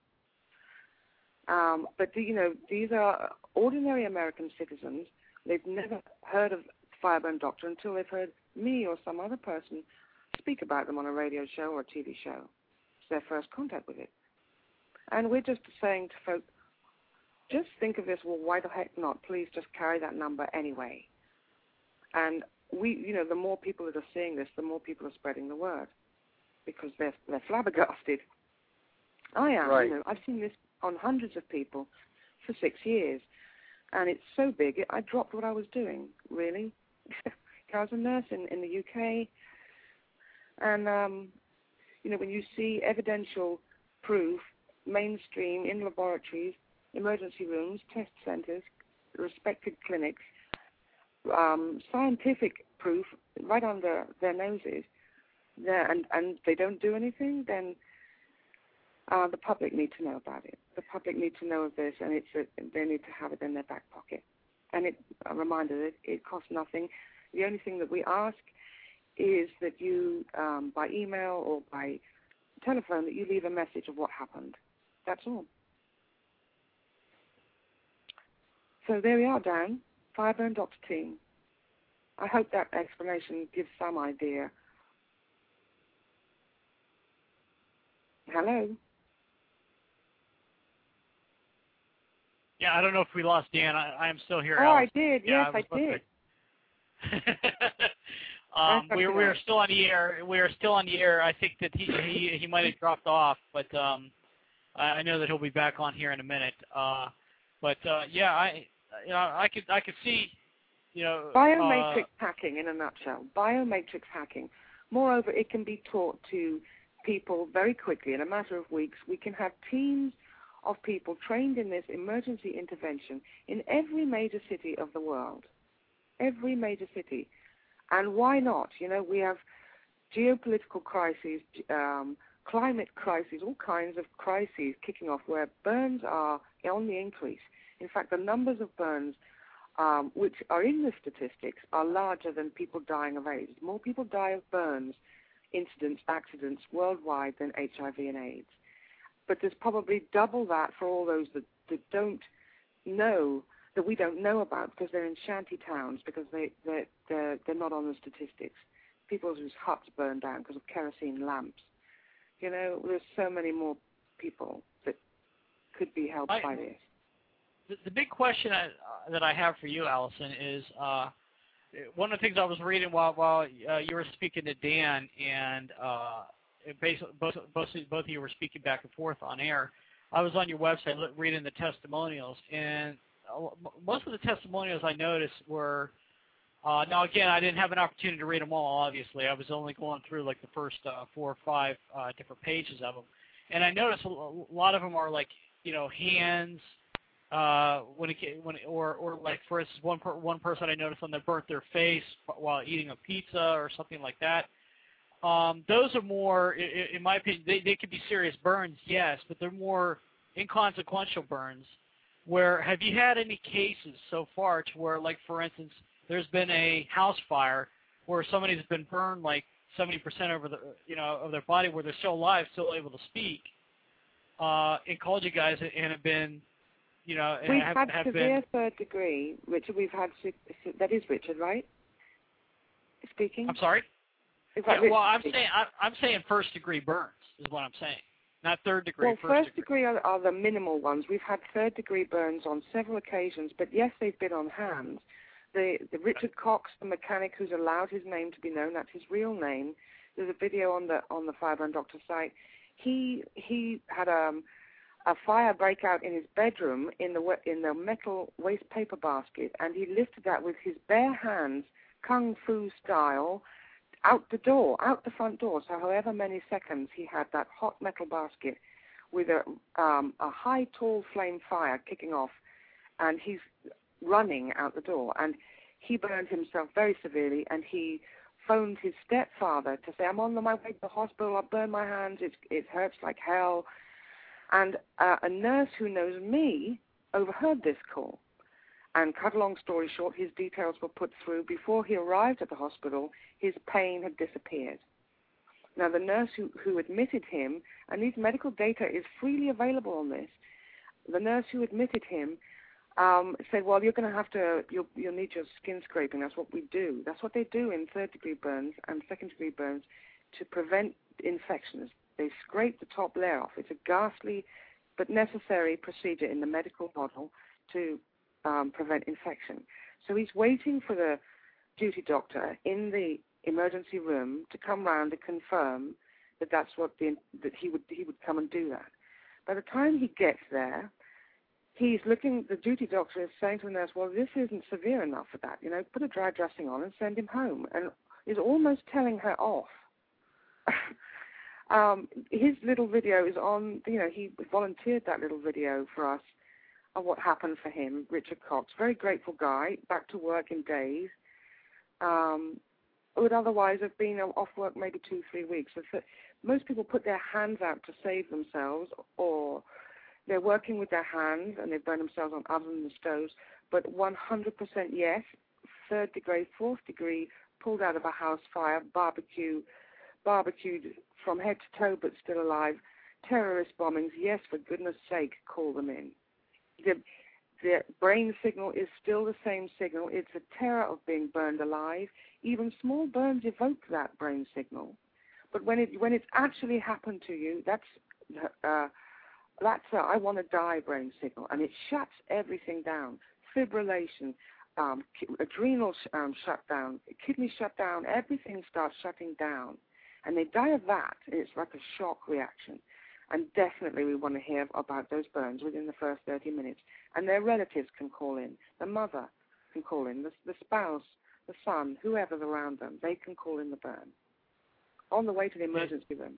Um, but, you know, these are ordinary American citizens. They've never heard of Fireburn Doctor until they've heard me or some other person speak about them on a radio show or a T V show. It's their first contact with it. And we're just saying to folks, just think of this, well, why the heck not? Please just carry that number anyway. And we, you know, the more people that are seeing this, the more people are spreading the word because they're, they're flabbergasted. I am. Right. You know, I've seen this on hundreds of people for six years. And it's so big, I dropped what I was doing, really. I was a nurse in, in the U K. And, um, you know, when you see evidential proof, mainstream, in laboratories, emergency rooms, test centers, respected clinics, um, scientific proof right under their noses, and, and they don't do anything, then uh, the public need to know about it. The public need to know of this, and it's a, they need to have it in their back pocket. And it, a reminder that it costs nothing. The only thing that we ask is that you, um, by email or by telephone, that you leave a message of what happened. That's all. So there we are, Dan. Fireburn Doctor Team. I hope that explanation gives some idea. Hello? Yeah, I don't know if we lost Dan. I, I am still here. Oh, Alice. I did. Yeah, yes, I, I did. um, we, we are still on the air. We are still on the air. I think that he he, he might have dropped off, but um, I, I know that he'll be back on here in a minute. Uh, but uh, yeah, I you know I could I could see you know biomatrix uh, hacking in a nutshell. Biomatrix hacking. Moreover, it can be taught to people very quickly in a matter of weeks. We can have teams of people trained in this emergency intervention in every major city of the world. Every major city. And why not? You know, we have geopolitical crises, um, climate crises, all kinds of crises kicking off where burns are on the increase. In fact, the numbers of burns um, which are in the statistics are larger than people dying of AIDS. More people die of burns, incidents, accidents worldwide than H I V and AIDS. But there's probably double that for all those that, that don't know, that we don't know about because they're in shanty towns, because they, they're, they're, they're not on the statistics. People whose huts burn down because of kerosene lamps. You know, there's so many more people that could be helped I, by this. The, the big question I, uh, that I have for you, Allison, is uh, one of the things I was reading while, while uh, you were speaking to Dan, and uh, basically both, both, both of you were speaking back and forth on air. I was on your website reading the testimonials, and most of the testimonials I noticed were, uh, now again, I didn't have an opportunity to read them all, obviously. I was only going through like the first uh, four or five uh, different pages of them. And I noticed a lot of them are like, you know, hands, uh, when it, when it, or, or like, for instance, one, per, one person I noticed on that burnt their face while eating a pizza or something like that. Um, those are more, in, in my opinion, they, they could be serious burns, yes, but they're more inconsequential burns. Where have you had any cases so far to where, like, for instance, there's been a house fire where somebody's been burned like seventy percent over the, you know, of their body, where they're still alive, still able to speak, uh, and called you guys and have been, you know, we've have, had have severe been, third degree, Richard. We've had that is Richard, right? Speaking. I'm sorry. Is Yeah, that well, I'm speaking? saying I, I'm saying first degree burns is what I'm saying. Not third degree, well, first, first degree. degree are, are the minimal ones. We've had third degree burns on several occasions, but yes, they've been on hands. The, the Richard Cox, the mechanic who's allowed his name to be known, that's his real name, there's a video on the on the Fireburn Doctor site. He he had um, a fire break out in his bedroom in the in the metal waste paper basket, and he lifted that with his bare hands, kung fu style, out the door, out the front door. So however many seconds he had that hot metal basket with a um, a high, tall flame fire kicking off, and he's running out the door. And he burned himself very severely, and he phoned his stepfather to say, I'm on my way to the hospital, I've burned my hands, it, it hurts like hell. And uh, a nurse who knows me overheard this call. And cut a long story short, his details were put through. Before he arrived at the hospital, his pain had disappeared. Now, the nurse who, who admitted him, and these medical data is freely available on this, the nurse who admitted him um, said, well, you're going to have to, you'll, you'll need your skin scraping. That's what we do. That's what they do in third-degree burns and second-degree burns to prevent infections. They scrape the top layer off. It's a ghastly but necessary procedure in the medical model to um, prevent infection. So he's waiting for the duty doctor in the emergency room to come round and confirm that that's what the, that he would he would come and do that. By the time he gets there, he's looking. The duty doctor is saying to the nurse, "Well, this isn't severe enough for that. You know, put a dry dressing on and send him home." And is almost telling her off. um, his little video is on. You know, he volunteered that little video for us of what happened for him. Richard Cox, very grateful guy, back to work in days. Um, would otherwise have been off work maybe two, three weeks. So most people put their hands out to save themselves, or they're working with their hands and they've burned themselves on ovens and stoves. But one hundred percent yes, third degree, fourth degree, pulled out of a house fire, barbecue, barbecued from head to toe but still alive, terrorist bombings, yes, for goodness sake, call them in. The, the brain signal is still the same signal. It's a terror of being burned alive. Even small burns evoke that brain signal. But when it when it's actually happened to you, that's uh, that's a I want to die brain signal, and it shuts everything down. Fibrillation, um, adrenal sh- um, shutdown, kidney shutdown, everything starts shutting down, and they die of that. It's like a shock reaction. And definitely we want to hear about those burns within the first thirty minutes. And their relatives can call in. The mother can call in. The, the spouse, the son, whoever's around them, they can call in the burn. On the way to the emergency room.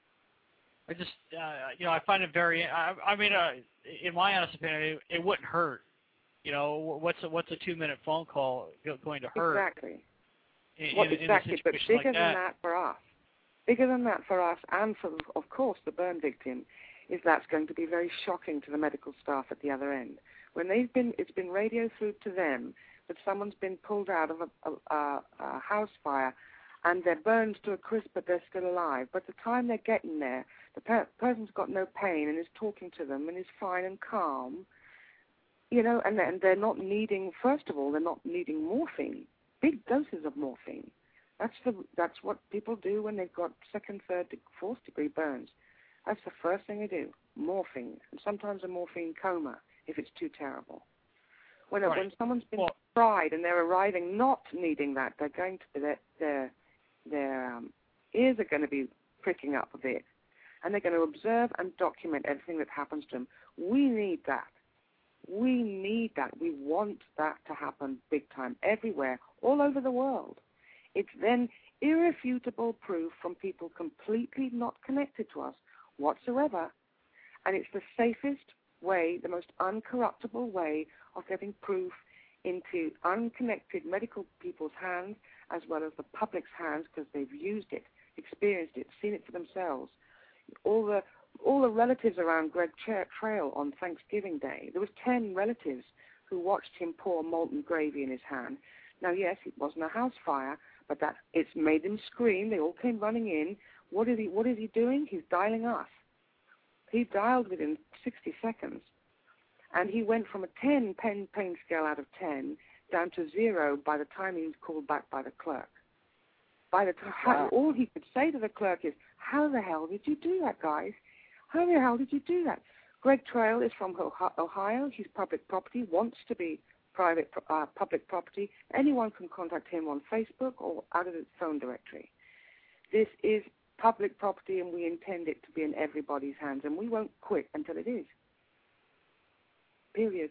I just, uh, you know, I find it very, I, I mean, uh, in my honest opinion, it, it wouldn't hurt. You know, what's a, what's a two-minute phone call going to hurt? Exactly. In, what, in, exactly, in a but situation bigger like than that. that for us. Bigger than that for us and for, of course, the burn victim, is that's going to be very shocking to the medical staff at the other end. When they've been, it's been radioed through to them that someone's been pulled out of a, a, a, a house fire and they're burned to a crisp, but they're still alive. But the time they're getting there, the per- person's got no pain and is talking to them and is fine and calm, you know, and, and they're not needing, first of all, they're not needing morphine, big doses of morphine. That's the that's what people do when they've got second, third, fourth degree burns. That's the first thing they do, morphine, and sometimes a morphine coma if it's too terrible. When right. when someone's been well, fried and they're arriving not needing that, they're going to be their their, their um, ears are going to be pricking up a bit, and they're going to observe and document everything that happens to them. We need that. We need that. We want that to happen big time everywhere, all over the world. It's then irrefutable proof from people completely not connected to us whatsoever, and it's the safest way, the most uncorruptible way of getting proof into unconnected medical people's hands as well as the public's hands because they've used it, experienced it, seen it for themselves. All the all the relatives around Greg Trail on Thanksgiving Day, there was ten relatives who watched him pour molten gravy in his hand. Now, yes, it wasn't a house fire, but that it's made them scream. They all came running in. What is he? What is he doing? He's dialing us. He dialed within sixty seconds, and he went from a ten pain pain scale out of ten down to zero by the time he was called back by the clerk. By the time, wow. All he could say to the clerk is, "How the hell did you do that, guys? How the hell did you do that?" Greg Trail is from Ohio. He's public property. Wants to be private, uh, public property. Anyone can contact him on Facebook or out of his phone directory. this is public property, and we intend it to be in everybody's hands, and we won't quit until it is. Period.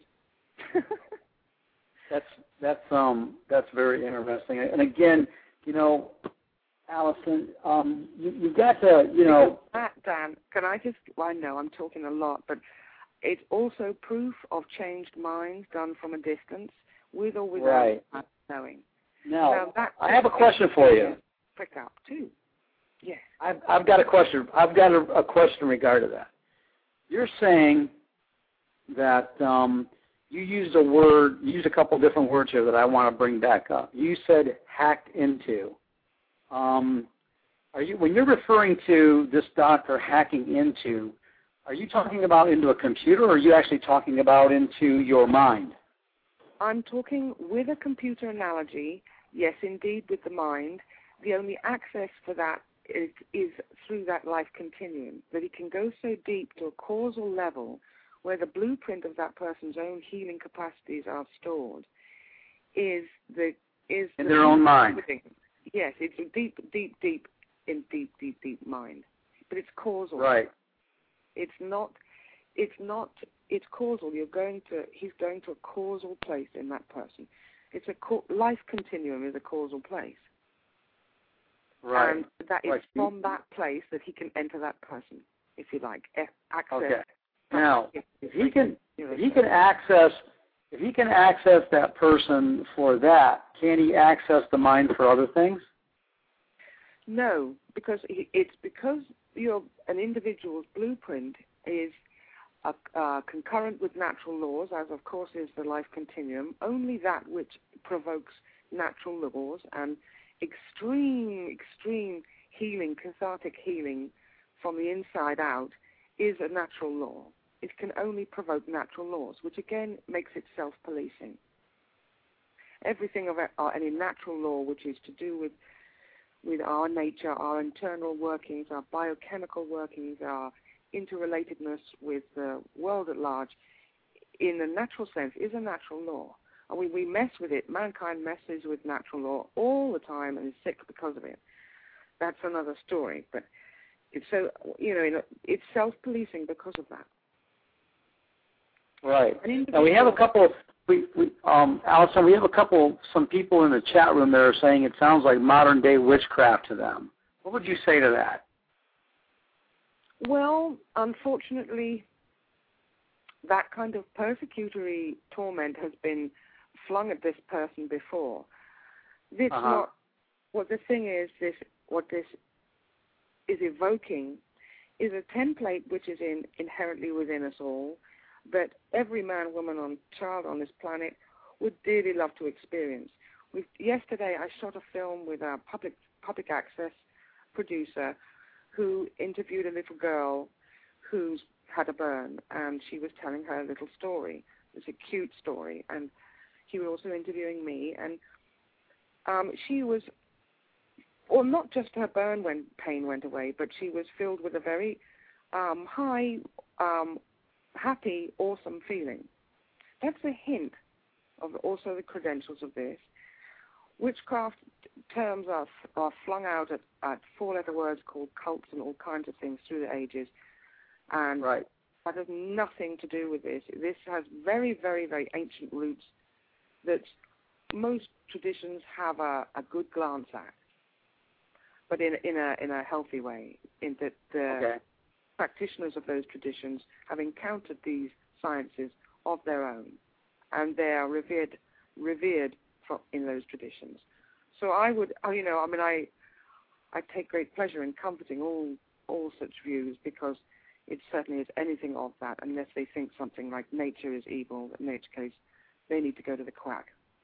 that's that's um that's very interesting. And again, you know, Allison, um, you you got to you know. That, Dan, can I just? Well, I know I'm talking a lot, but it's also proof of changed minds done from a distance, with or without right. knowing. Now, now that I have a question for you. Pick up too. Yes. I've, I've got a question. I've got a, a question in regard to that. You're saying that um, you used a word, you used a couple different words here that I want to bring back up. You said hacked into. Um, are you when you're referring to this doctor hacking into, are you talking about into a computer, or are you actually talking about into your mind? I'm talking with a computer analogy. Yes, indeed, with the mind. The only access for that is, is through that life continuum, that it can go so deep to a causal level where the blueprint of that person's own healing capacities are stored, is the is in the their own mind. Thing. Yes, it's a deep, deep, deep, in deep, deep, deep mind, but it's causal. Right. It's not. It's not. It's causal. You're going to. He's going to a causal place in that person. It's a co- life continuum is a causal place. Right. And that is right. from that place that he can enter that person, if you like, access. Okay. Now, if he can, if he can access, if he can access that person for that, can he access the mind for other things? No, because he, it's because you're an individual's blueprint is uh, uh, concurrent with natural laws, as of course is the life continuum. Only that which provokes natural laws and extreme, extreme healing, cathartic healing from the inside out is a natural law. It can only provoke natural laws, which again makes it self-policing. Everything of it, uh, any natural law which is to do with with our nature, our internal workings, our biochemical workings, our interrelatedness with the world at large, in a natural sense, is a natural law. And we, we mess with it. Mankind messes with natural law all the time and is sick because of it. That's another story. But it's so, you know, it's self-policing because of that. Right. Now we have a couple. We, we, um, Allison, we have a couple. Some people in the chat room that are saying it sounds like modern day witchcraft to them. What would you say to that? Well, unfortunately, that kind of persecutory torment has been flung at this person before. This uh-huh. not what the thing is. This what this is evoking is a template which is in, inherently within us all, that every man, woman, and child on this planet would dearly love to experience. We've, yesterday, I shot a film with a public public access producer who interviewed a little girl who's had a burn, and she was telling her a little story. It's a cute story, and he was also interviewing me, and um, she was, or not just her burn when pain went away, but she was filled with a very um, high, um, happy, awesome feeling. That's a hint of also the credentials of this. Witchcraft terms are, are flung out at, at four-letter words called cults and all kinds of things through the ages, and right. that has nothing to do with this. This has very, very, very ancient roots that most traditions have a, a good glance at, but in, in, a, in a healthy way, in that the okay. practitioners of those traditions have encountered these sciences of their own, and they are revered, revered from, in those traditions. So I would, you know, I mean, I, I take great pleasure in comforting all, all such views, because it certainly is anything of that, unless they think something like nature is evil, in which case they need to go to the quack.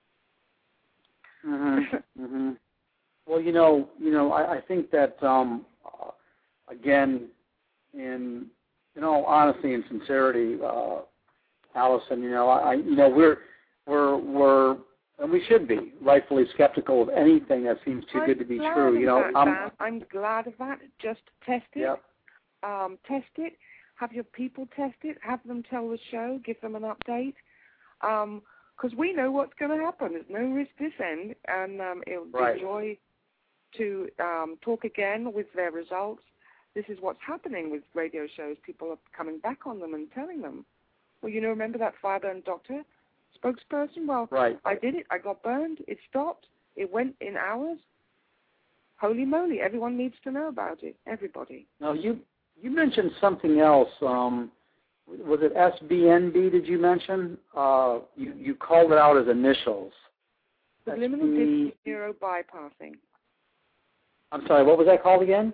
Mm-hmm. mm-hmm. Well, you know, you know, I, I think that um, uh, again, in in all honesty and sincerity, uh, Allison, you know, I, you know, we're we're we're and we should be rightfully skeptical of anything that seems too I'm good to be glad true. of You know, that, I'm, Dan. I'm glad of that. Just test it. Yep. Um, test it. Have your people test it. Have them tell the show. Give them an update. Um, because we know what's going to happen. There's no risk this end, and um, it'll right. be joy, to um, talk again with their results. This is what's happening with radio shows. People are coming back on them and telling them, well, you know, remember that fire-burned doctor spokesperson? Well, right. I did it. I got burned. It stopped. It went in hours. Holy moly, everyone needs to know about it. Everybody. Now, you you mentioned something else. Um, was it S B N B, did you mention? Uh, you, you called it out as initials. Subliminal S B... distant neurobypassing. I'm sorry, what was that called again?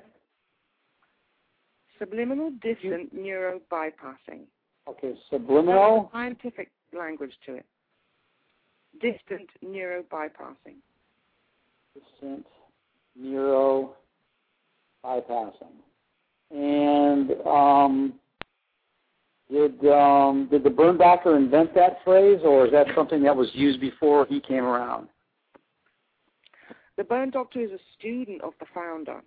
Subliminal distant you... neurobypassing. Okay, subliminal? Scientific language to it. Distant neurobypassing. Distant neuro bypassing. And um, did um, did the burn doctor invent that phrase, or is that something that was used before he came around? The burn doctor is a student of the founder.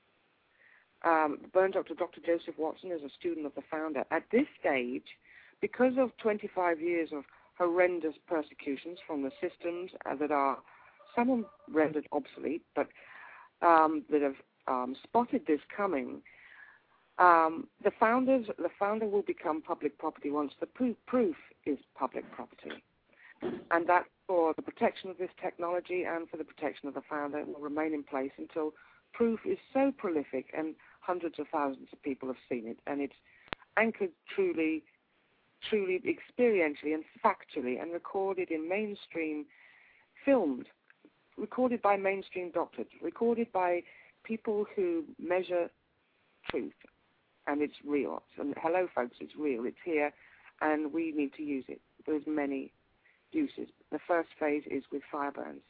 Um, the burn doctor, Doctor Joseph Watson, is a student of the founder. At this stage, because of twenty-five years of horrendous persecutions from the systems uh, that are some rendered obsolete, but um, that have um, spotted this coming, um, the founders, the founder will become public property once the proof, proof is public property, and that for the protection of this technology and for the protection of the founder will remain in place until proof is so prolific and hundreds of thousands of people have seen it, and it's anchored truly, truly experientially and factually and recorded in mainstream, filmed, recorded by mainstream doctors, recorded by people who measure truth, and it's real. And hello, folks, it's real. It's here, and we need to use it. There's many uses. The first phase is with fire burns.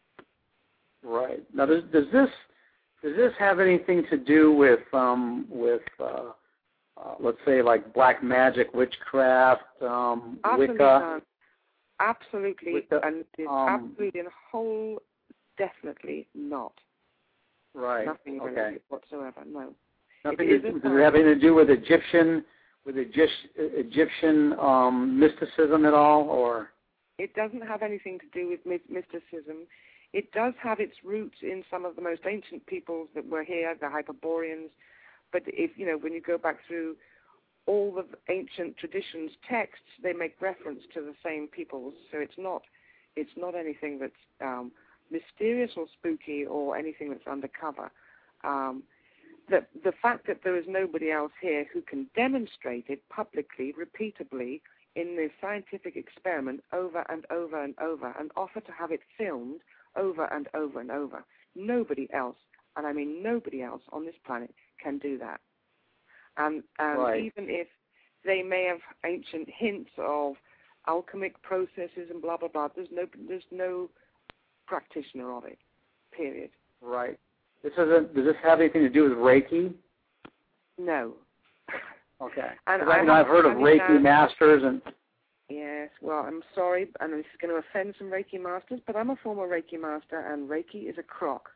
Right. Now, does, does this does this have anything to do with um, with uh, uh, let's say like black magic, witchcraft, um, Absolutely Wicca? None. Absolutely, Wicca, and it's um, absolutely and whole, definitely not. Right. Nothing okay. related whatsoever. No. Nothing. It To, isn't does it have anything to do with Egyptian with Egypt, Egyptian um, mysticism at all, or? It doesn't have anything to do with mysticism. It does have its roots in some of the most ancient peoples that were here, the Hyperboreans. But if you know, when you go back through all the ancient traditions, texts, they make reference to the same peoples. So it's not, it's not anything that's um, mysterious or spooky or anything that's undercover. Um, the the fact that there is nobody else here who can demonstrate it publicly, repeatably, in this scientific experiment over and over and over, and offer to have it filmed over and over and over. Nobody else, and I mean nobody else on this planet can do that. And, and right. even if they may have ancient hints of alchemic processes and blah, blah, blah, there's no, there's no practitioner of it, period. Right. This isn't, does this have anything to do with Reiki? No. Okay. And I mean, I've heard of Reiki now, masters and. Yes, well, I'm sorry, and this is going to offend some Reiki masters, but I'm a former Reiki master, and Reiki is a crock.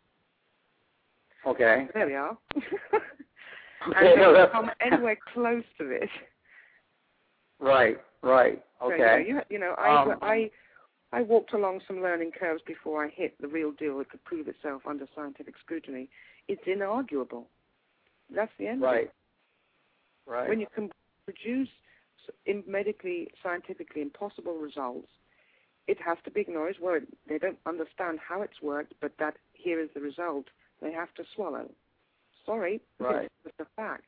Okay. There we are. Okay, and no, don't come anywhere close to this. Right, right. Okay. So, you, know, you, you know, I, um, I, I walked along some learning curves before I hit the real deal that could prove itself under scientific scrutiny. It's inarguable. That's the end right. of it. Right. When you can produce in medically, scientifically impossible results, it has to be acknowledged. Well, they don't understand how it's worked, but that here is the result they have to swallow. Sorry, right. it's a fact.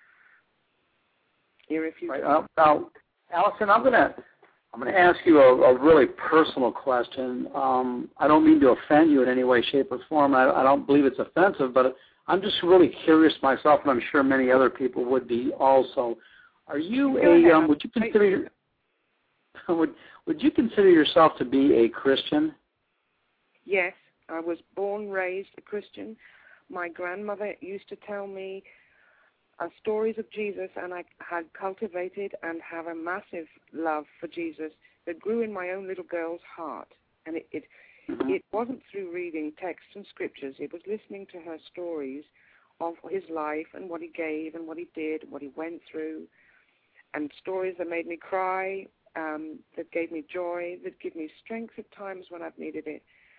Irrefutable. Right. Uh, now, Allison, I'm gonna I'm gonna ask you a, a really personal question. Um, I don't mean to offend you in any way, shape, or form. I, I don't believe it's offensive, but I'm just really curious myself, and I'm sure many other people would be also. Are you a? Um, would you consider? Would Would you consider yourself to be a Christian? Yes, I was born, raised a Christian. My grandmother used to tell me uh, stories of Jesus, and I had cultivated and have a massive love for Jesus that grew in my own little girl's heart. And it it, mm-hmm. it wasn't through reading texts and scriptures. It was listening to her stories of his life and what he gave and what he did, what he went through, and stories that made me cry, um, that gave me joy, that gave me strength at times when I've needed it.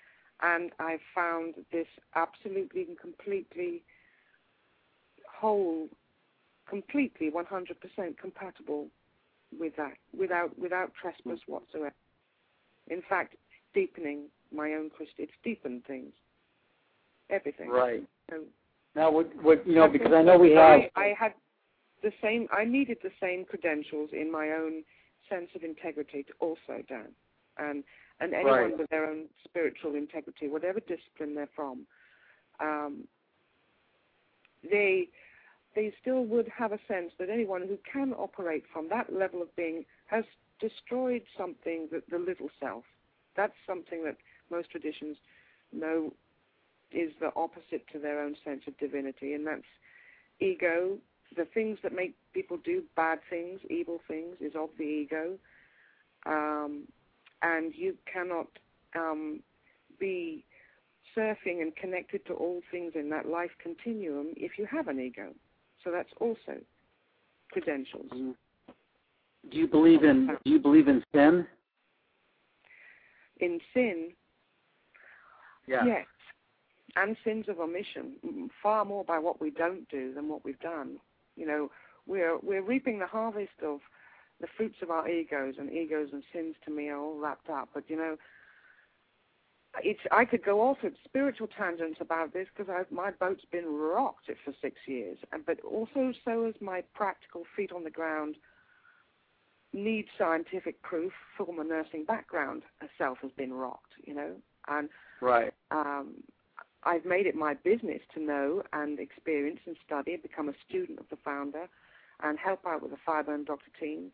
And I've found this absolutely and completely whole, completely one hundred percent compatible with that, without without trespass whatsoever. In fact, deepening my own Christ, it's deepened things, everything. Right. So, now, what, what you know, because I know we have. I, I had the same. I needed the same credentials in my own sense of integrity to also, Dan, and and anyone Right. with their own spiritual integrity, whatever discipline they're from, um, they they still would have a sense that anyone who can operate from that level of being has destroyed something, that the little self. That's something that most traditions know is the opposite to their own sense of divinity, and that's ego. The things that make people do bad things, evil things, is of the ego. Um, and you cannot um, be surfing and connected to all things in that life continuum if you have an ego. So that's also credentials. Do you believe in Do you believe in sin? In sin, Yeah. yes, and sins of omission, far more by what we don't do than what we've done. You know, we're we're reaping the harvest of the fruits of our egos, and egos and sins to me are all wrapped up. But you know, it's I could go off at spiritual tangents about this because my boat's been rocked it for six years, and but also so has my practical feet on the ground. Need scientific proof from a nursing background herself has been rocked, you know, and Right. um, I've made it my business to know and experience and study, become a student of the founder, and help out with the Fireburn Doctor team.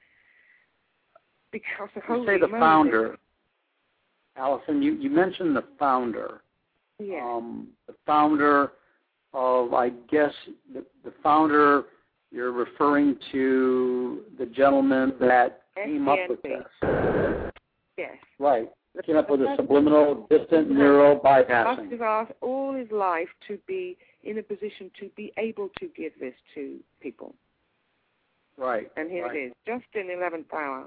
Because the You say the founder, Allison. You, you mentioned the founder. Yeah. Um, the founder of, I guess, the, the founder. You're referring to the gentleman that came up with this. Yes. Right. Came up with a subliminal, distant neural bypassing. He's asked all his life to be in a position to be able to give this to people. Right. And here right. it is, just in eleventh hour.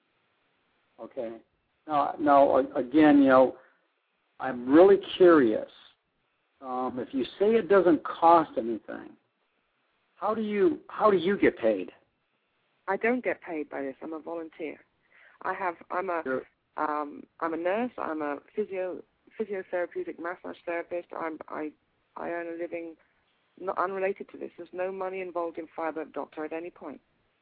Okay. Now, now, again, you know, I'm really curious. Um, if you say it doesn't cost anything, how do you how do you get paid? I don't get paid by this. I'm a volunteer. I have. I'm a. You're, Um, I'm a nurse. I'm a physio physiotherapeutic massage therapist. I'm, I I earn a living not unrelated to this. There's no money involved in Fireburn Doctor at any point.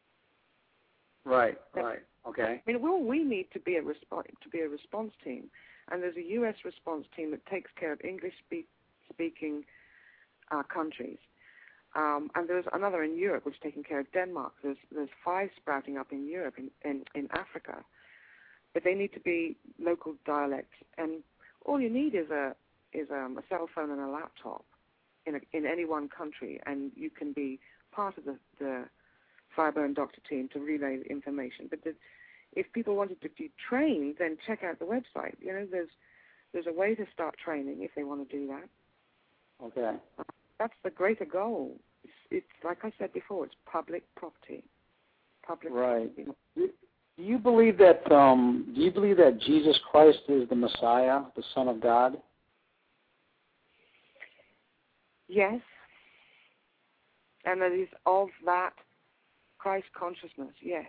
Right. Right. Okay. I mean, well, we need to be a response to be a response team, and there's a U S response team that takes care of English speak, speaking uh, countries. Um, and there's another in Europe which is taking care of Denmark. There's there's five sprouting up in Europe, in, in, in Africa. But they need to be local dialects. And all you need is a is um, a cell phone and a laptop in a, in any one country, and you can be part of the, the Fireburn Doctor team to relay the information. But the, if people wanted to be trained, then check out the website. You know, there's there's a way to start training if they want to do that. Okay. That's the greater goal. It's, it's like I said before, it's public property. Public right. property. Do you believe that? Um, do you believe that Jesus Christ is the Messiah, the Son of God? Yes. And that is of that Christ consciousness. Yes.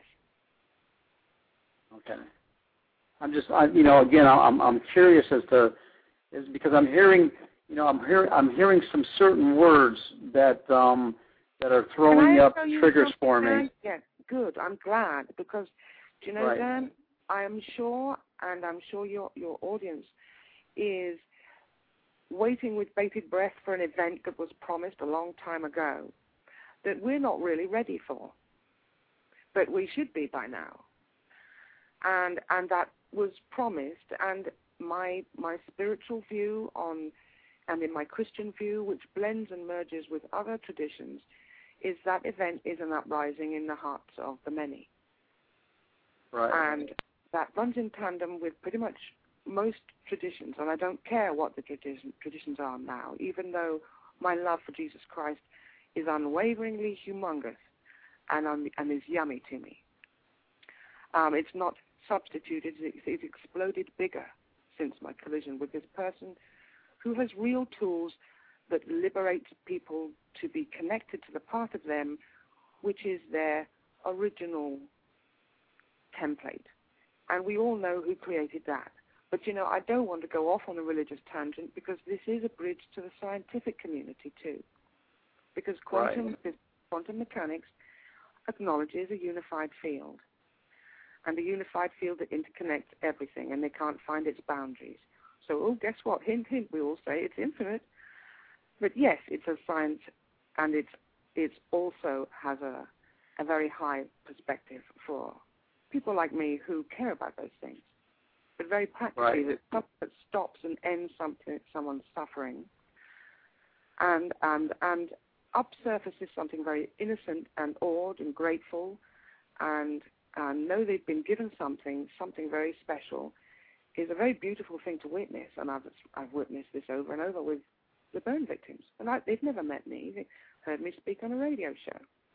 Okay. I'm just, I, you know, again, I'm I'm curious as to, is because I'm hearing. You know, I'm hearing I'm hearing some certain words that um, that are throwing up triggers for me. Yes, good. I'm glad because, do you know, right. Dan, I am sure, and I'm sure your your audience is waiting with bated breath for an event that was promised a long time ago that we're not really ready for, but we should be by now. And and that was promised, and my my spiritual view on. And in my Christian view, which blends and merges with other traditions, is that event is an uprising in the hearts of the many. Right. And that runs in tandem with pretty much most traditions, and I don't care what the tradition, traditions are now, even though my love for Jesus Christ is unwaveringly humongous and, um, and is yummy to me. Um, it's not substituted, it's, it's exploded bigger since my collision with this person who has real tools that liberate people to be connected to the part of them which is their original template. And we all know who created that. But, you know, I don't want to go off on a religious tangent because this is a bridge to the scientific community too. Because quantum, right. quantum mechanics acknowledges a unified field, and a unified field that interconnects everything, and they can't find its boundaries. So, oh, guess what? Hint, hint, we all say it's infinite. But yes, it's a science, and it's it's also has a, a very high perspective for people like me who care about those things. But very practically, right. that, that stops and ends something, someone's suffering, and and and upsurfaces something very innocent and awed and grateful, and and know they've been given something, something very special, is a very beautiful thing to witness. And I've I've witnessed this over and over with the burn victims, and I, they've never met me. They heard me speak on a radio show.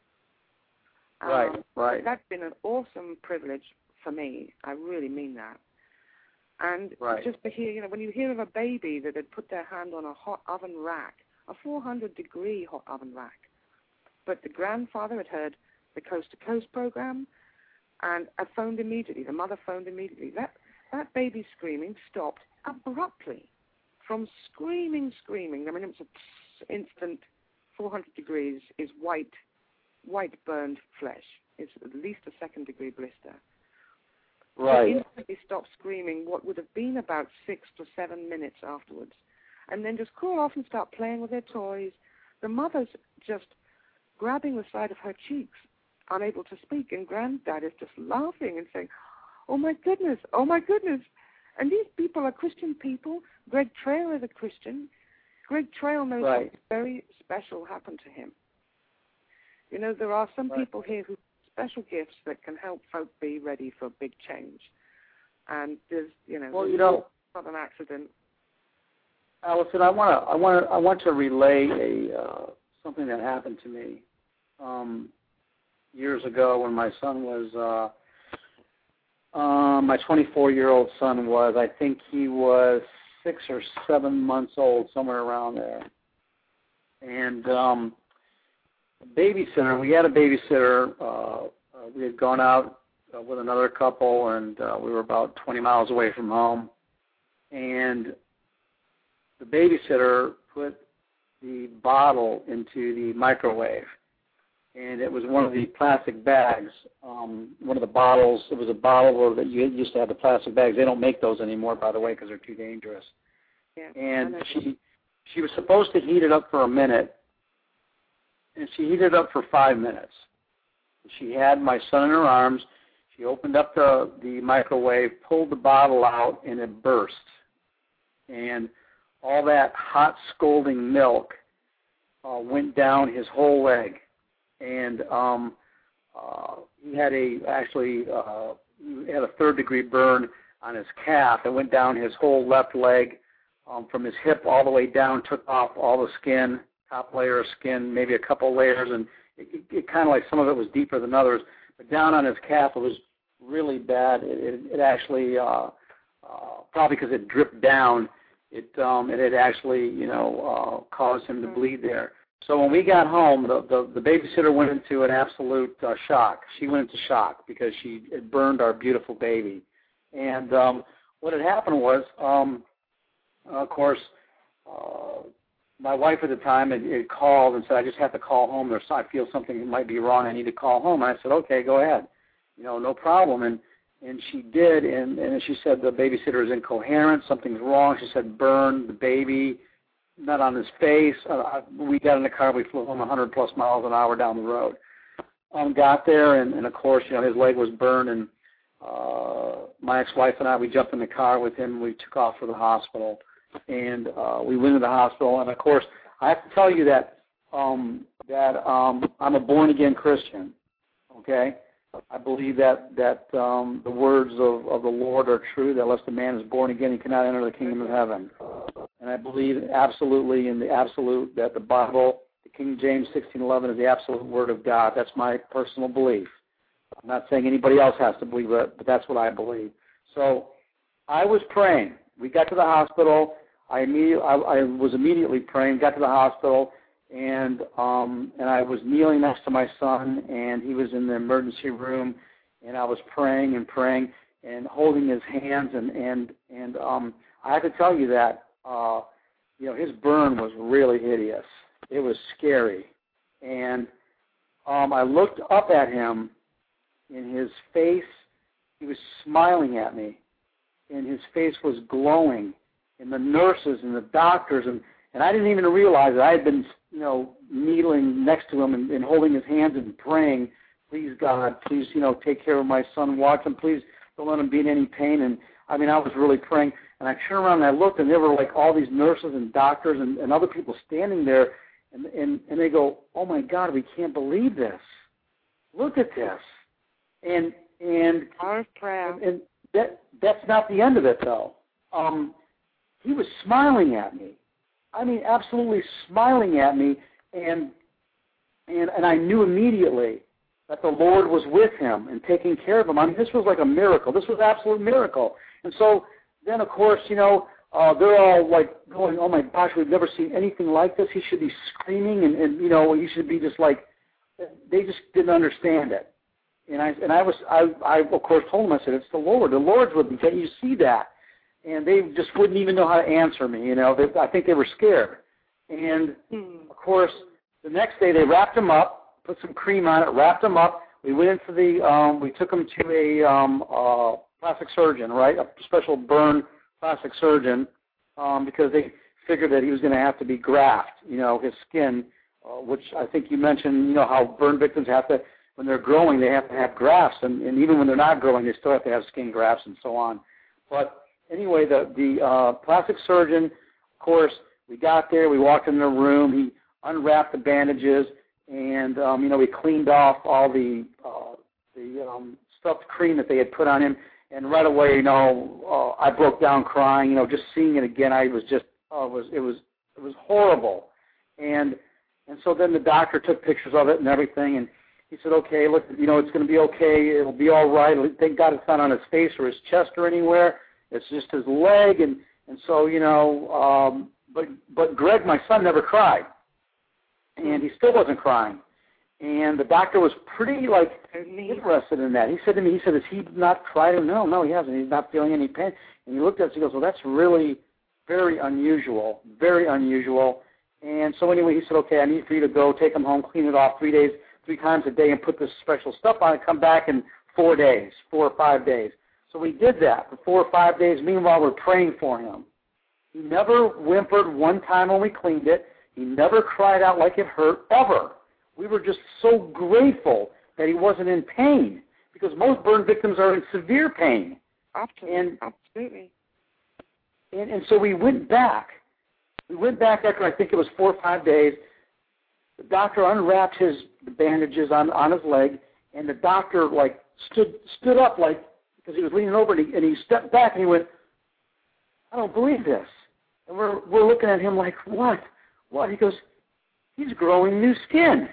Right, um, right. That's been an awesome privilege for me. I really mean that. And right. just to hear, you know, when you hear of a baby that had put their hand on a hot oven rack, a four hundred degree hot oven rack, but the grandfather had heard the Coast to Coast program and had phoned immediately. The mother phoned immediately. That that baby's screaming stopped abruptly. From screaming, screaming. I mean, it was an instant. four hundred degrees is white, white burned flesh. It's at least a second degree blister. Right. They instantly stopped screaming. What would have been about six to seven minutes afterwards, and then just crawl off and start playing with their toys. The mother's just grabbing the side of her cheeks, unable to speak, and Granddad is just laughing and saying, "Oh my goodness! Oh my goodness!" And these people are Christian people. Greg Trail is a Christian. Greg Trail knows right. something very special happened to him. You know, there are some right. people here who have special gifts that can help folk be ready for big change. And there's, you know, well, you know, not an accident. Allison, I want to, I want to, I want to relay a uh, something that happened to me um, years ago when my son was. Uh, Um, my twenty-four-year-old son was, I think he was six or seven months old, somewhere around there. And um, a babysitter, we had a babysitter. Uh, uh, we had gone out uh, with another couple, and uh, we were about twenty miles away from home. And the babysitter put the bottle into the microwave. And it was one of the plastic bags, um, one of the bottles. It was a bottle that you used to have the plastic bags. They don't make those anymore, by the way, because they're too dangerous. Yeah, and she she was supposed to heat it up for a minute, and she heated it up for five minutes. She had my son in her arms. She opened up the, the microwave, pulled the bottle out, and it burst. And all that hot, scalding milk uh, went down his whole leg. And um, uh, he had a actually uh, he had a third degree burn on his calf. It went down his whole left leg um, from his hip all the way down. Took off all the skin, top layer of skin, maybe a couple layers, and it, it, it kind of like some of it was deeper than others. But down on his calf, it was really bad. It, it, it actually uh, uh, probably because it dripped down, it um, it had actually you know uh, caused him to bleed there. So when we got home, the, the, the babysitter went into an absolute uh, shock. She went into shock because she had burned our beautiful baby. And um, what had happened was, um, of course, uh, my wife at the time had, had called and said, I just have to call home. There's, I feel something might be wrong. I need to call home. And I said, okay, go ahead. You know, no problem. And and she did, and, and she said the babysitter is incoherent. Something's wrong. She said burn the baby. Not on his face. Uh, we got in the car. We flew home one hundred plus miles an hour down the road. Um, got there, and, and of course, you know, his leg was burned. And uh, my ex-wife and I, we jumped in the car with him. We took off for the hospital, and uh, we went to the hospital. And of course, I have to tell you that um, that um, I'm a born-again Christian. Okay, I believe that that um, the words of, of the Lord are true. That unless the man is born again, he cannot enter the kingdom of heaven. And I believe absolutely in the absolute that the Bible, the King James sixteen eleven, is the absolute word of God. That's my personal belief. I'm not saying anybody else has to believe it, but that's what I believe. So I was praying. We got to the hospital. I immediately, I, I was immediately praying, got to the hospital, and um, and I was kneeling next to my son, and he was in the emergency room, and I was praying and praying and holding his hands, and and and um, I have to tell you that uh, you know, his burn was really hideous. It was scary, and um, I looked up at him. In his face, he was smiling at me, and his face was glowing. And the nurses and the doctors, and, and I didn't even realize that I had been, you know, kneeling next to him and, and holding his hands and praying, please, God, please, you know, take care of my son, watch him, please don't let him be in any pain. And, I mean, I was really praying. And I turned around and I looked, and there were, like, all these nurses and doctors and, and other people standing there, and, and, and they go, oh, my God, we can't believe this. Look at this. And, and, Our prayer. and, and that, that's not the end of it, though. Um, He was smiling at me. I mean, absolutely smiling at me, and and and I knew immediately that the Lord was with him and taking care of him. I mean, this was like a miracle. This was an absolute miracle. And so then, of course, you know, uh, they're all like going, "Oh my gosh, we've never seen anything like this." He should be screaming, and, and you know, he should be just like, they just didn't understand it. And I and I was, I, I of course told them, I said, "It's the Lord. The Lord's with me. Can't you see that?" And they just wouldn't even know how to answer me, you know. They, I think they were scared. And, of course, the next day they wrapped him up, put some cream on it, wrapped him up. We went into the, um, we took him to a um, uh, plastic surgeon, right, a special burn plastic surgeon, um, because they figured that he was going to have to be grafted, you know, his skin, uh, which I think you mentioned, you know, how burn victims have to, when they're growing, they have to have grafts. And, and even when they're not growing, they still have to have skin grafts and so on. But anyway, the, the uh, plastic surgeon, of course, we got there, we walked in the room, he unwrapped the bandages, and, um, you know, we cleaned off all the uh, the um, stuffed cream that they had put on him, and right away, you know, uh, I broke down crying, you know, just seeing it again, I was just, uh, it was, it was, it was horrible. And, and so then the doctor took pictures of it and everything, and he said, okay, look, you know, it's going to be okay, it'll be all right, thank God it's not on his face or his chest or anywhere. It's just his leg, and, and so, you know, um, but but Greg, my son, never cried, and he still wasn't crying. And the doctor was pretty, like, interested in that. He said to me, he said, has he not cried? No, no, he hasn't. He's not feeling any pain. And he looked at us, he goes, well, that's really very unusual, very unusual. And so anyway, he said, okay, I need for you to go, take him home, clean it off three days, three times a day, and put this special stuff on it, come back in four days, four or five days. So we did that for four or five days. Meanwhile, we're praying for him. He never whimpered one time when we cleaned it. He never cried out like it hurt, ever. We were just so grateful that he wasn't in pain, because most burn victims are in severe pain. Absolutely. And, Absolutely. And, and so we went back. We went back after, I think it was four or five days. The doctor unwrapped his bandages on, on his leg, and the doctor, like, stood stood up, like, because he was leaning over, and he, and he stepped back, and he went, I don't believe this. And we're we're looking at him like, what? What? He goes, he's growing new skin.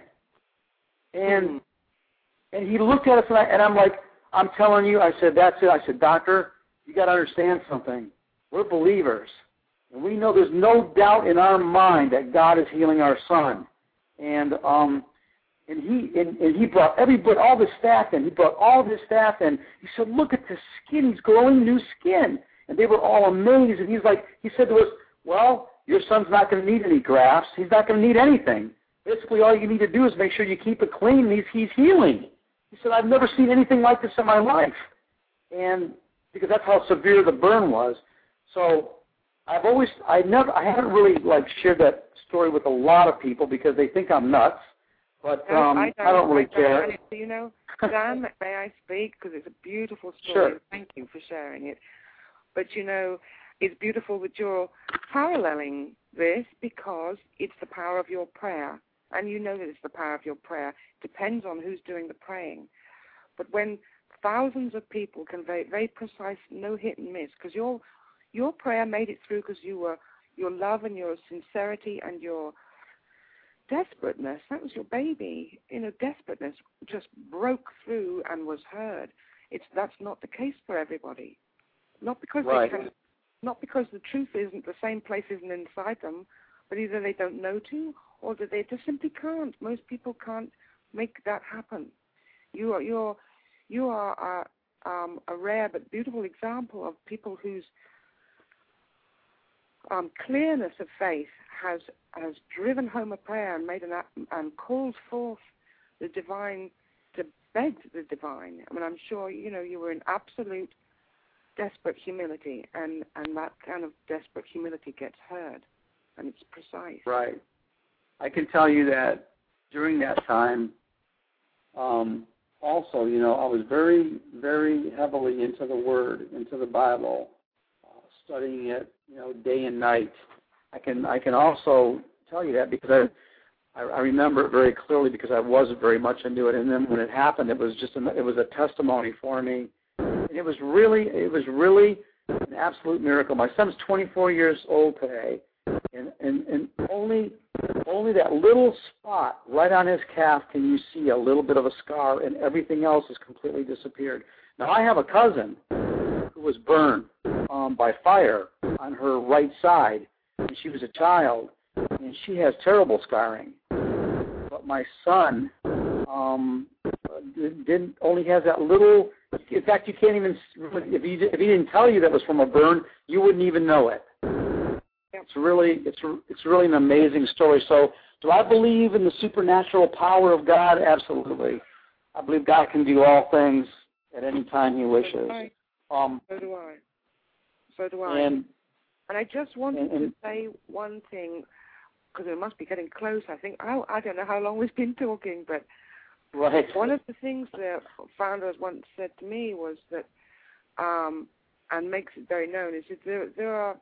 And mm. and he looked at us, and, I, and I'm like, I'm telling you, I said, that's it. I said, doctor, you got to understand something. We're believers, and we know there's no doubt in our mind that God is healing our son. And um. And he and, and he brought every brought all the staff in. He brought all this staff in. He said, "Look at the skin. He's growing new skin." And they were all amazed. And he's like, he said to us, "Well, your son's not going to need any grafts. He's not going to need anything. Basically, all you need to do is make sure you keep it clean. He's he's healing." He said, "I've never seen anything like this in my life," and because that's how severe the burn was. So I've always I never I haven't really like shared that story with a lot of people because they think I'm nuts. But um, I, don't, I don't really I don't care. Do you know, Dan, may I speak? Because it's a beautiful story. Sure. Thank you for sharing it. But, you know, it's beautiful that you're paralleling this because it's the power of your prayer. And you know that it's the power of your prayer. It depends on who's doing the praying. But when thousands of people convey very precise, no hit and miss, because your, your prayer made it through because you were, your love and your sincerity and your desperateness, that was your baby, you know, desperateness just broke through and was heard. It's that's not the case for everybody. Not because right. they can not because the truth isn't, the same place isn't inside them, but either they don't know to, or that they just simply can't. Most people can't make that happen. You are you're you are a, um, a rare but beautiful example of people whose um, clearness of faith has has driven home a prayer and made an and called forth the divine to beg the divine. I mean, I'm sure you know you were in absolute desperate humility, and and that kind of desperate humility gets heard, and it's precise. Right. I can tell you that during that time, um, also, you know, I was very, very heavily into the Word, into the Bible, uh, studying it, you know, day and night. I can I can also tell you that because I, I I remember it very clearly because I wasn't very much into it, and then when it happened, it was just a, it was a testimony for me, and it was really it was really an absolute miracle. My son's twenty-four years old today, and and, and only only that little spot right on his calf can you see a little bit of a scar, and everything else has completely disappeared. Now I have a cousin who was burned um, by fire on her right side, and she was a child, and she has terrible scarring. But my son um, didn't only has that little. In fact, you can't even if he if he didn't tell you that was from a burn, you wouldn't even know it. It's really it's it's really an amazing story. So, do I believe in the supernatural power of God? Absolutely. I believe God can do all things at any time He wishes. So do I. Um, so do I. So do I. And, and I just wanted and, and, to say one thing, because it must be getting close. I think I I don't know how long we've been talking, but right. one of the things the founders once said to me was that, um, and makes it very known, is that there there are.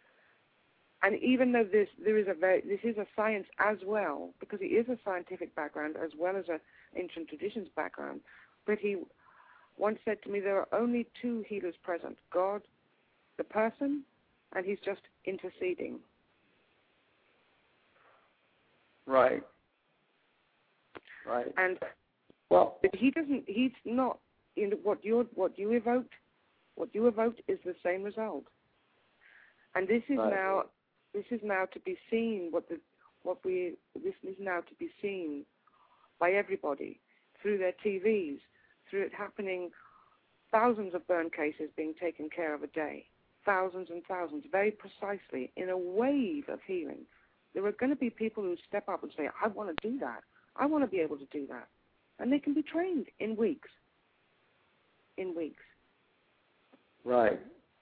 And even though this there is a very, this is a science as well, because it is a scientific background as well as an ancient traditions background, but he once said to me there are only two healers present, God, the person, and he's just interceding. Right. Right. And well, he doesn't, he's not, you know, what you what you evoked, what you evoked is the same result. And this is right. now This is now to be seen. What the what we this is now to be seen by everybody through their T Vs, through it happening. Thousands of burn cases being taken care of a day, thousands and thousands, very precisely in a wave of healing. There are going to be people who step up and say, "I want to do that. I want to be able to do that," and they can be trained in weeks. In weeks. Right.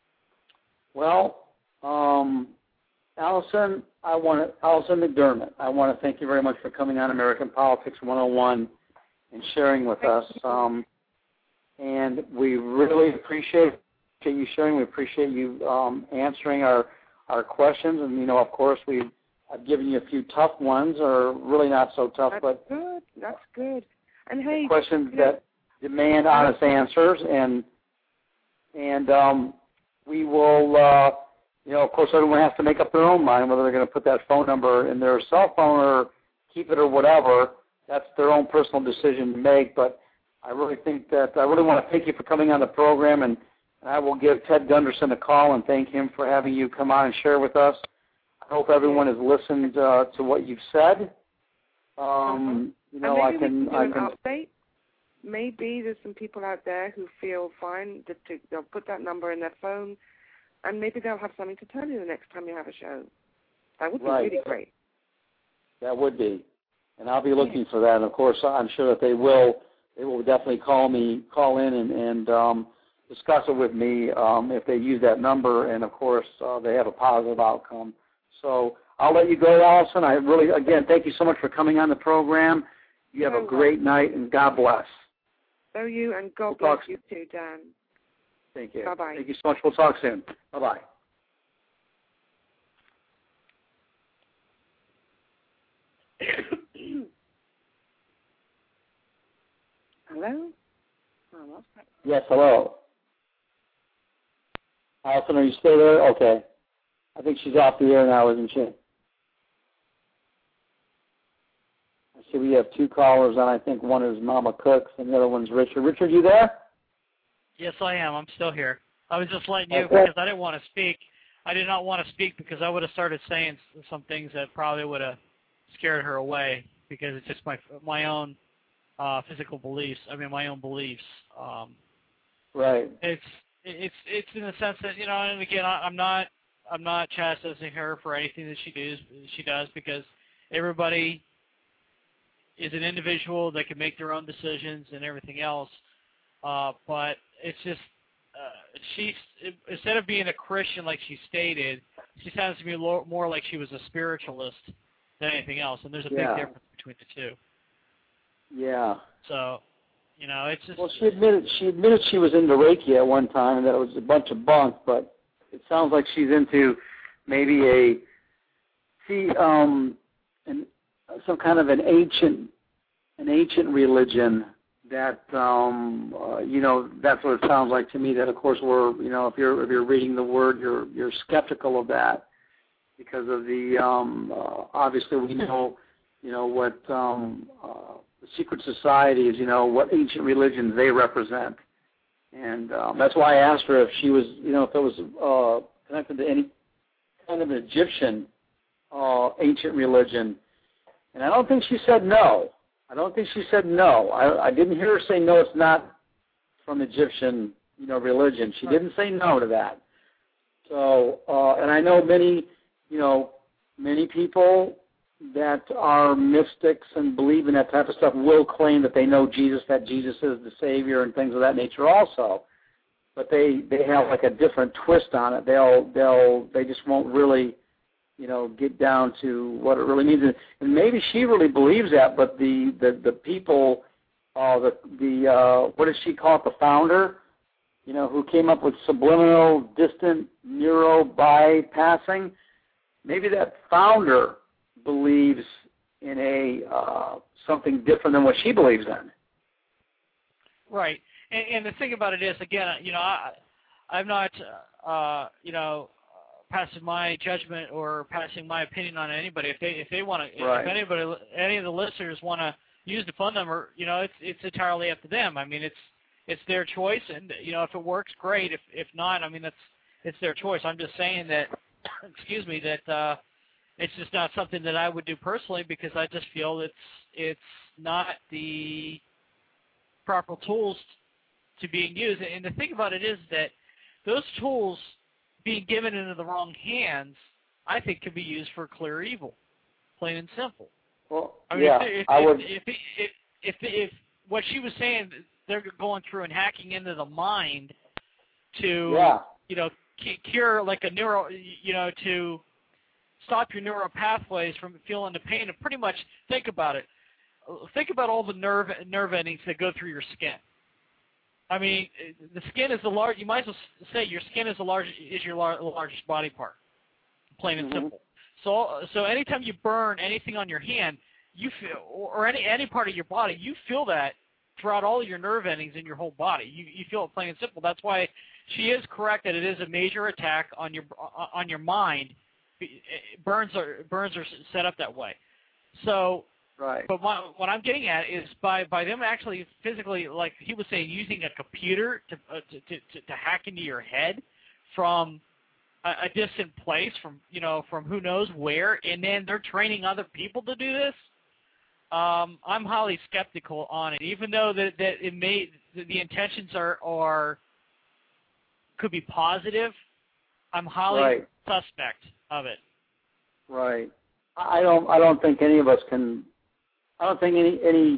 Well. Um, Allison, I want to, Allison McDermott, I want to thank you very much for coming on American Politics one oh one and sharing with us. Um, and we really appreciate you sharing. We appreciate you um, answering our, our questions. And, you know, of course, we've I've given you a few tough ones, or really not so tough, That's but good. That's good. And hey, questions you know, that demand honest answers. And, and um, we will... Uh, You know, of course, everyone has to make up their own mind whether they're going to put that phone number in their cell phone or keep it or whatever. That's their own personal decision to make. But I really think that I really want to thank you for coming on the program, and I will give Ted Gunderson a call and thank him for having you come on and share with us. I hope everyone has listened uh, to what you've said. Um, you know, I can. We can do I an can. update. Maybe there's some people out there who feel fine that to, they'll put that number in their phone. And maybe they'll have something to tell you the next time you have a show. That would be right. really great. That would be. And I'll be looking for that. And, of course, I'm sure that they will They will definitely call me, call in and, and um, discuss it with me um, if they use that number. And, of course, uh, they have a positive outcome. So I'll let you go, Allison. I really, again, thank you so much for coming on the program. You have a great night, and God bless. So you, and God we'll bless talk. you too, Dan. Thank you. Bye-bye. Thank you so much. We'll talk soon. Bye-bye. Hello? Oh, what's that? Yes, hello. Allison, are you still there? Okay. I think she's off the air now, isn't she? I see we have two callers, and I think one is Mama Cooks, and the other one's Richard. Richard, you there? Yes, I am. I'm still here. I was just letting you, Okay. because I didn't want to speak. I did not want to speak because I would have started saying some things that probably would have scared her away because it's just my my own uh, physical beliefs. I mean, my own beliefs. Um, right. It's it's it's in the sense that, you know, and again, I, I'm not I'm not chastising her for anything that she does she does because everybody is an individual that can make their own decisions and everything else. Uh, but it's just uh, she's instead of being a Christian like she stated, she sounds to me lo- more like she was a spiritualist than anything else, and there's a yeah. big difference between the two. Yeah. So, you know, it's just. Well, she admitted she admitted she was into Reiki at one time, and that it was a bunch of bunk. But it sounds like she's into maybe a see um an, some kind of an ancient an ancient religion. That um, uh, you know, that's what it sounds like to me. That of course we're, you know, if you're if you're reading the word, you're you're skeptical of that because of the um, uh, obviously we know, you know, what um, uh, the secret societies, you know, what ancient religions they represent, and um, that's why I asked her if she was, you know, if it was uh, connected to any kind of an Egyptian uh, ancient religion, and I don't think she said no. I don't think she said no. I, I didn't hear her say no. It's not from Egyptian, you know, religion. She didn't say no to that. So, uh, and I know many, you know, many people that are mystics and believe in that type of stuff will claim that they know Jesus, that Jesus is the Savior, and things of that nature also. But they they have like a different twist on it. They'll they'll they just won't really, you know, get down to what it really means. And maybe she really believes that, but the, the, the people, uh, the, the uh, what does she call it, the founder, you know, who came up with subliminal distant neuro bypassing, maybe that founder believes in a uh, something different than what she believes in. Right. And, and the thing about it is, again, you know, I, I'm not, uh, you know, passing my judgment or passing my opinion on anybody. If they if they want to, right. if anybody, any of the listeners want to use the phone number, you know, it's it's entirely up to them. I mean, it's it's their choice, and you know, if it works, great. If if not, I mean, that's it's their choice. I'm just saying that, excuse me, that uh, it's just not something that I would do personally because I just feel it's it's not the proper tools to being used. And the thing about it is that those tools being given into the wrong hands, I think, can be used for clear evil, plain and simple. Well, I mean, yeah, if, if, I would. If, if, if, if, if what she was saying, they're going through and hacking into the mind to, yeah. you know, cure like a neuro, you know, to stop your neural pathways from feeling the pain. And pretty much think about it. Think about all the nerve nerve endings that go through your skin. I mean, the skin is the large. You might as well say your skin is the large is your lar- largest body part, plain and mm-hmm. simple. So, so anytime you burn anything on your hand, you feel, or any any part of your body, you feel that throughout all of your nerve endings in your whole body. You you feel it plain and simple. That's why she is correct that it is a major attack on your on your mind. Burns are burns are set up that way. So. Right. But my, what I'm getting at is by, by them actually physically, like he was saying, using a computer to uh, to, to, to hack into your head from a, a distant place, from you know from who knows where, and then they're training other people to do this. Um, I'm highly skeptical on it, even though that, that it may the, the intentions are are could be positive. I'm highly right. suspect of it. Right. I don't. I don't think any of us can. I don't think any any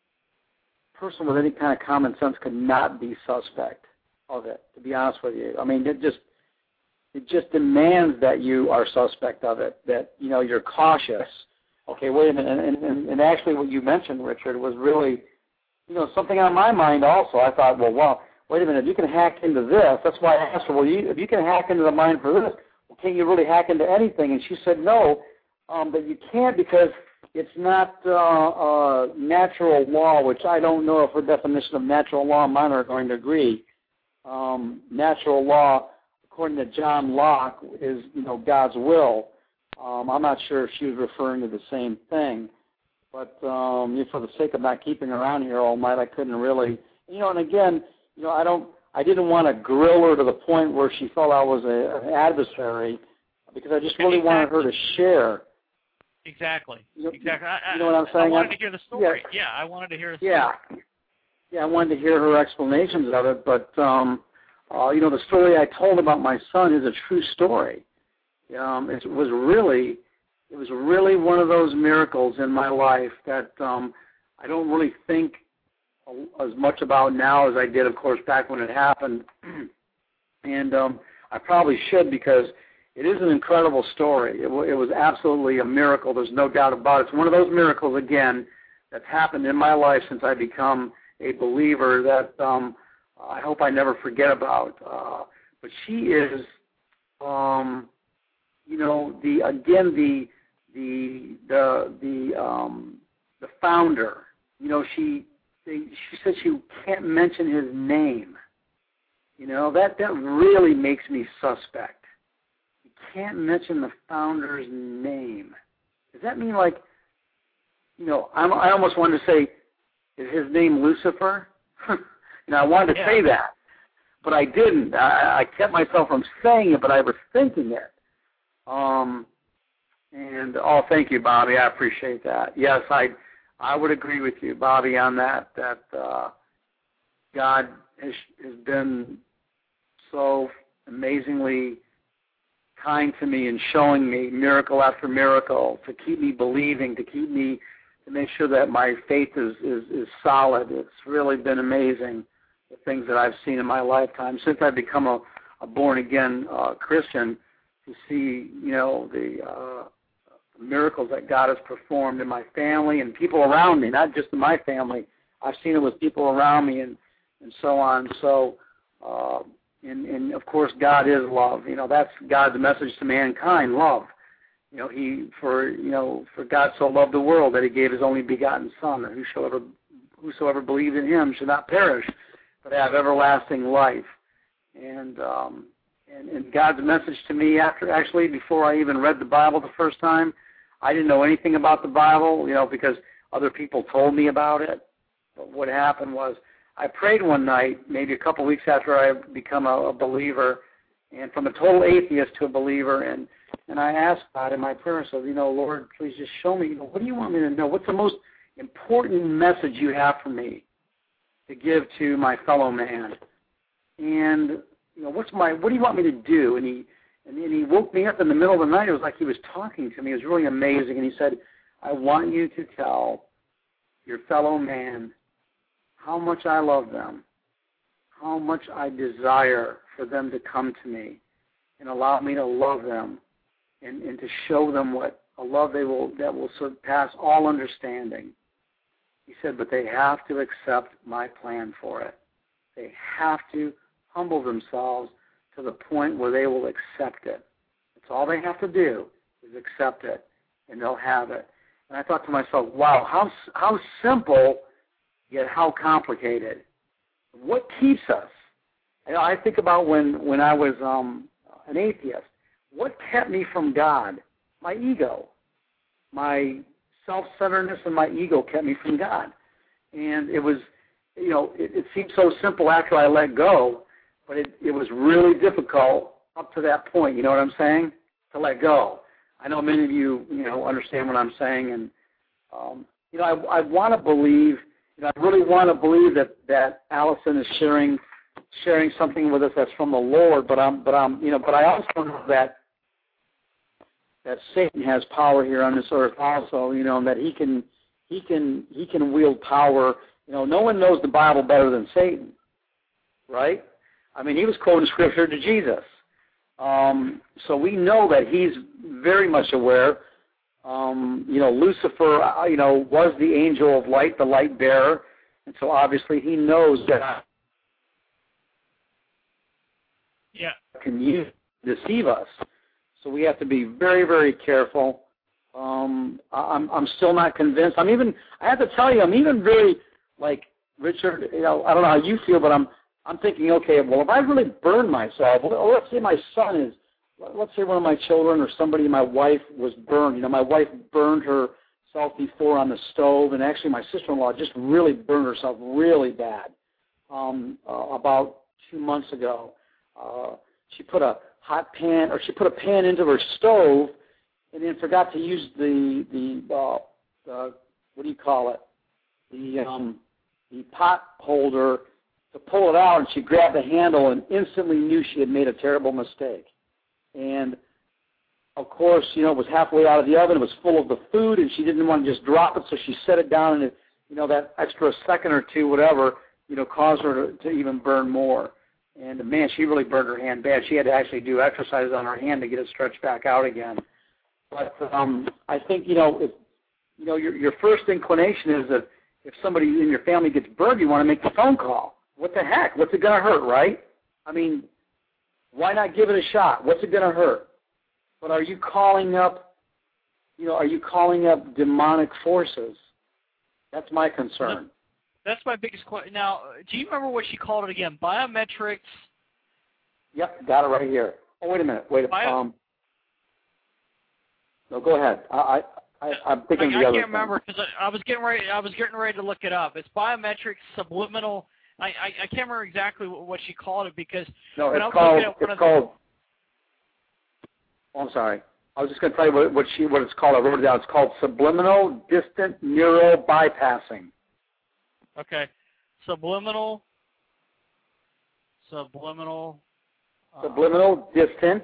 person with any kind of common sense could not be suspect of it. To be honest with you, I mean, it just it just demands that you are suspect of it. That you know you're cautious. Okay, wait a minute. And, and, and actually, what you mentioned, Richard, was really you know something on my mind. Also, I thought, well, wow, wait a minute. If you can hack into this, that's why I asked her. Well, you, if you can hack into the mind for this, well, can you really hack into anything? And she said no, um, but you can't because it's not uh, uh, natural law, which I don't know if her definition of natural law and mine are going to agree. Um, natural law, according to John Locke, is you know God's will. Um, I'm not sure if she was referring to the same thing, but um, for the sake of not keeping her on here all night, I couldn't really, you know. And again, you know, I don't, I didn't want to grill her to the point where she felt I was a, an adversary, because I just really exactly. wanted her to share. Exactly. You know, exactly. I, you know what I'm saying? I wanted to hear the story. Yeah, yeah I wanted to hear the story. Yeah. Yeah, I wanted to hear her explanations of it, but, um, uh, you know, the story I told about my son is a true story. Um, it was really, it was really one of those miracles in my life that um, I don't really think as much about now as I did, of course, back when it happened. And um, I probably should, because it is an incredible story. It, w- it was absolutely a miracle. There's no doubt about it. It's one of those miracles, again, that's happened in my life since I become a believer that um, I hope I never forget about. Uh, but she is, um, you know, the again the the the the um, the founder. You know, she they, she said she can't mention his name. You know, that that really makes me suspect. You can't mention the founder's name. Does that mean, like, you know, I'm, I almost wanted to say, is his name Lucifer? you know, I wanted to yeah. say that, but I didn't. I, I kept myself from saying it, but I was thinking it. Um, and, oh, thank you, Bobby. I appreciate that. Yes, I I would agree with you, Bobby, on that, that uh, God has, has been so amazingly kind to me and showing me miracle after miracle to keep me believing, to keep me, to make sure that my faith is, is, is solid. It's really been amazing, the things that I've seen in my lifetime since I've become a, a born-again uh, Christian, to see, you know, the uh, miracles that God has performed in my family and people around me, not just in my family. I've seen it with people around me and, and so on. So, uh, and, and, of course, God is love. You know, that's God's message to mankind, love. You know, he, for, you know, for God so loved the world that he gave his only begotten Son, that whosoever, whosoever believes in him should not perish, but have everlasting life. And, um, and, and God's message to me after, actually, before I even read the Bible the first time, I didn't know anything about the Bible, you know, because other people told me about it. But what happened was, I prayed one night, maybe a couple weeks after I had become a, a believer, and from a total atheist to a believer, and, and I asked God in my prayer, I said, you know, Lord, please just show me, you know, what do you want me to know? What's the most important message you have for me to give to my fellow man? And, you know, what's my, what do you want me to do? And he, and then he woke me up in the middle of the night. It was like he was talking to me. It was really amazing. And he said, I want you to tell your fellow man how much I love them, how much I desire for them to come to me and allow me to love them and, and to show them what a love they will that will surpass all understanding. He said, but they have to accept my plan for it. They have to humble themselves to the point where they will accept it. That's all they have to do is accept it, and they'll have it. And I thought to myself, wow, how how simple, yet how complicated. What keeps us? You know, I think about when, when I was um, an atheist. What kept me from God? My ego. My self-centeredness and my ego kept me from God. And it was, you know, it, it seemed so simple after I let go, but it, it was really difficult up to that point, you know what I'm saying, to let go. I know many of you, you know, understand what I'm saying. And, um, you know, I, I want to believe, you know, I really want to believe that, that Allison is sharing sharing something with us that's from the Lord, but I'm, but I'm, you know, but I also know that that Satan has power here on this earth also, you know, and that he can he can he can wield power. You know, no one knows the Bible better than Satan, right? I mean, he was quoting scripture to Jesus. Um, so we know that he's very much aware. Um, you know, Lucifer, uh, you know, was the angel of light, the light bearer, and so obviously he knows that yeah. can use deceive us. So we have to be very, very careful. Um, I'm, I'm still not convinced. I'm even, I have to tell you, I'm even very, like, Richard, you know, I don't know how you feel, but I'm, I'm thinking, okay, well, if I really burn myself, well, let's say my son is, let's say one of my children or somebody, my wife was burned. You know, my wife burned herself before on the stove, and actually my sister-in-law just really burned herself really bad um, uh, about two months ago. Uh, she put a hot pan, or she put a pan into her stove, and then forgot to use the the uh, uh, what do you call it? The um, the pot holder to pull it out, and she grabbed the handle and instantly knew she had made a terrible mistake. And of course, you know, it was halfway out of the oven. It was full of the food, and she didn't want to just drop it, so she set it down, and it, you know, that extra second or two, whatever, you know, caused her to, to even burn more. And man, she really burned her hand bad. She had to actually do exercises on her hand to get it stretched back out again. But um, I think, you know, if you know, your your first inclination is that if somebody in your family gets burned, you want to make the phone call. What the heck? What's it going to hurt, right? I mean, why not give it a shot? What's it going to hurt? But are you calling up, you know, are you calling up demonic forces? That's my concern. That's my biggest question. Now, do you remember what she called it again? Biometrics? Yep, got it right here. Oh, wait a minute. Wait a minute. Bio- Um, no, go ahead. I, I, I, I'm thinking I, the I other can't remember thing. because I, I was getting ready. I was getting ready to look it up. It's biometrics, subliminal. I, I, I can't remember exactly what, what she called it because no, when it's I was called. looking at one It's of called. the, Oh, I'm sorry. I was just going to tell you what, what she what it's called. I wrote it down. It's called subliminal distant neural bypassing. Okay, subliminal. Subliminal. Uh, Subliminal distant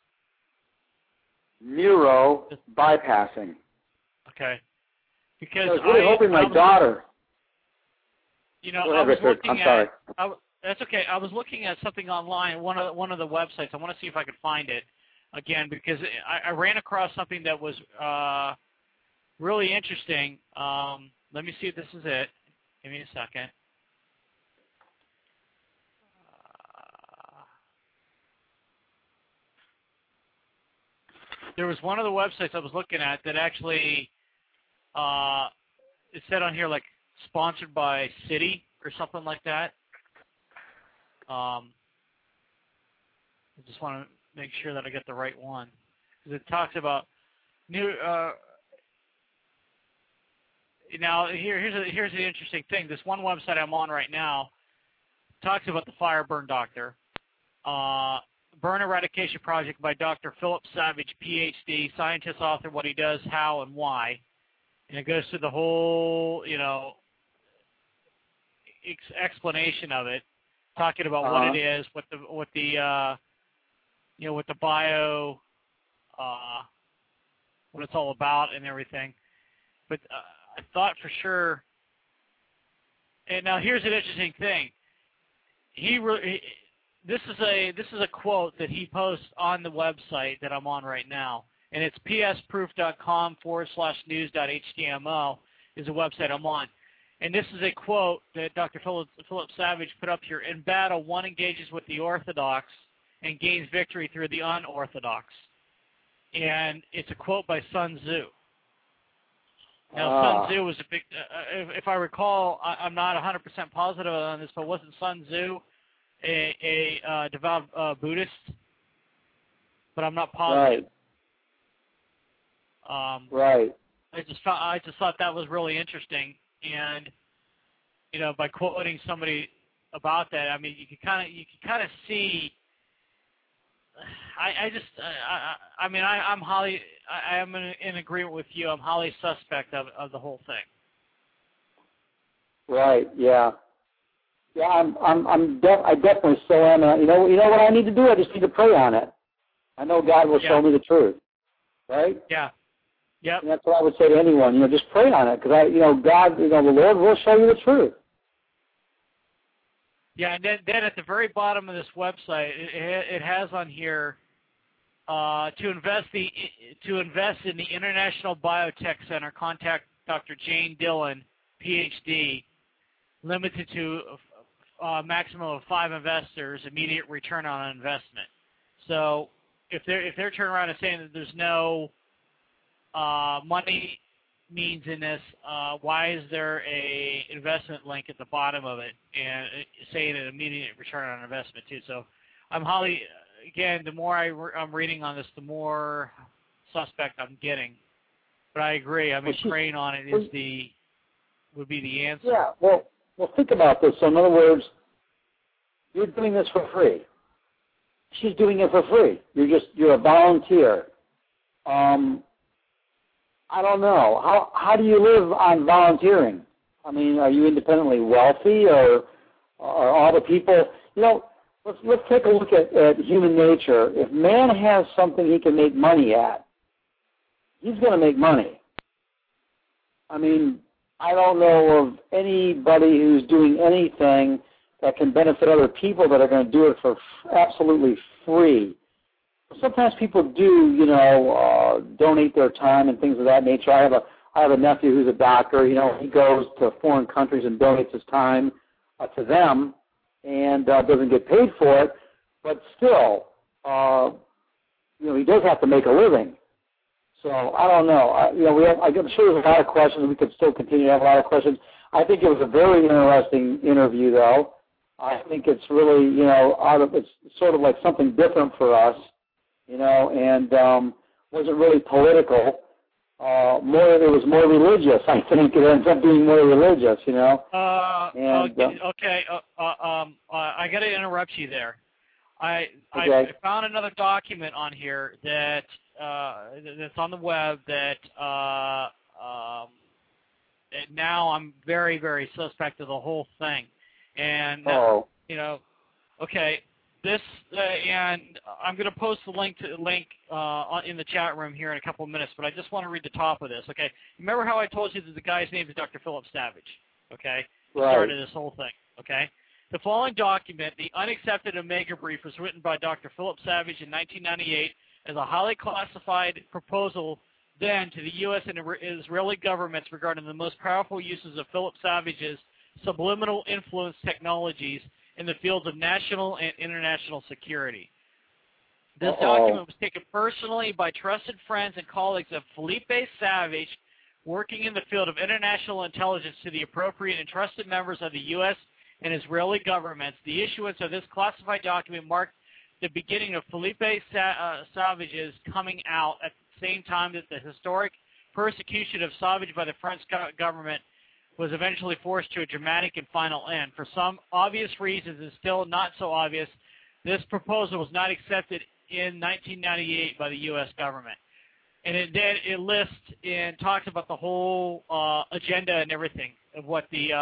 neuro bypassing. Okay. Because I was really I, hoping my I was, daughter. You know, Go ahead, I was Richard. looking I'm at. sorry. I, that's okay. I was looking at something online, one of the, one of the websites. I want to see if I could find it again because I, I ran across something that was uh, really interesting. Um, let me see if this is it. Give me a second. Uh, there was one of the websites I was looking at that actually uh, it said on here like sponsored by Citi or something like that. Um, I just want to make sure that I get the right one because it talks about new. Uh, now here, here's a, here's the interesting thing. This one website I'm on right now talks about the fire burn doctor, uh, burn eradication project by Doctor Philip Savage, P H D, scientist, author, what he does, how, and why, and it goes through the whole, you know, ex- explanation of it, talking about Uh-huh. what it is, what the what the uh, you know what the bio, uh, what it's all about, and everything. But uh, I thought for sure. And now here's an interesting thing. He, re- he this is a this is a quote that he posts on the website that I'm on right now, and it's psproof.com forward slash news dot html is a website I'm on. And this is a quote that Doctor Philip, Philip Savage put up here. In battle, one engages with the orthodox and gains victory through the unorthodox. And it's a quote by Sun Tzu. Now, Ah. Sun Tzu was a big, uh, if, if I recall, I, I'm not one hundred percent positive on this, but wasn't Sun Tzu a, a uh, devout uh, Buddhist? But I'm not positive. Right. Um, Right. I just thought, I just thought that was really interesting. And, you know, by quoting somebody about that, I mean, you can kind of you can kind of see. I, I just, I, I, I mean, I, I'm highly, I, I am in, in agreement with you. I'm highly suspect of, of the whole thing. Right. Yeah. Yeah. I'm. I'm. I'm. Def- I definitely still am. And you know. You know what I need to do? I just need to pray on it. I know God will Yeah. show me the truth. Right. Yeah. Yep. And that's what I would say to anyone. You know, just pray on it because I. You know, God. You know, the Lord will show you the truth. Yeah, and then, then at the very bottom of this website, it, it has on here uh, to invest the to invest in the International Biotech Center. Contact Doctor Jane Dillon, P H D, limited to a maximum of five investors. Immediate return on investment. So if they're if they're turning around and saying that there's no uh, money means in this, uh, why is there a investment link at the bottom of it and saying an immediate return on investment too? So I'm highly, again, the more I re- I'm reading on this, the more suspect I'm getting. But I agree. I mean, Well, she- preying on it is the would be the answer. Yeah. Well. Well, think about this. So, in other words, you're doing this for free. She's doing it for free. You're just, you're a volunteer. Um, I don't know. How how do you live on volunteering? I mean, are you independently wealthy, or are all the people, you know, let's, let's take a look at, at human nature. If man has something he can make money at, he's going to make money. I mean, I don't know of anybody who's doing anything that can benefit other people that are going to do it for absolutely free. Sometimes people do, you know, uh, donate their time and things of that nature. I have a I have a nephew who's a doctor. You know, he goes to foreign countries and donates his time uh, to them, and uh, doesn't get paid for it. But still, uh, you know, he does have to make a living. So I don't know. I, you know, we have, I'm sure there's a lot of questions. We could still continue to have a lot of questions. I think it was a very interesting interview, though. I think it's really, you know, out of it's sort of like something different for us. You know, and um, wasn't really political. Uh, more, it was more religious. I think it ends up being more religious. You know. Uh, and, okay. Uh, okay uh, uh, um, uh, I got to interrupt you there. I, okay. I found another document on here that uh, that's on the web that uh, um, that now I'm very, very suspect of the whole thing, and oh. you know, okay. This uh, and I'm going to post the link to link uh, in the chat room here in a couple of minutes, but I just want to read the top of this. Okay, remember how I told you that the guy's name is Doctor Philip Savage? Okay, he right. started this whole thing. Okay, the following document, the Unaccepted Omega Brief, was written by Doctor Philip Savage in nineteen ninety-eight as a highly classified proposal then to the U S and Israeli governments regarding the most powerful uses of Philip Savage's subliminal influence technologies in the fields of national and international security. This Uh-oh. document was taken personally by trusted friends and colleagues of Felipe Savage, working in the field of international intelligence, to the appropriate and trusted members of the U S and Israeli governments. The issuance of this classified document marked the beginning of Felipe Sa- uh, Savage's coming out at the same time that the historic persecution of Savage by the French go- government was eventually forced to a dramatic and final end. For some obvious reasons, and still not so obvious, this proposal was not accepted in nineteen ninety-eight by the U S government. And it did, it lists and talks about the whole uh, agenda and everything of what the,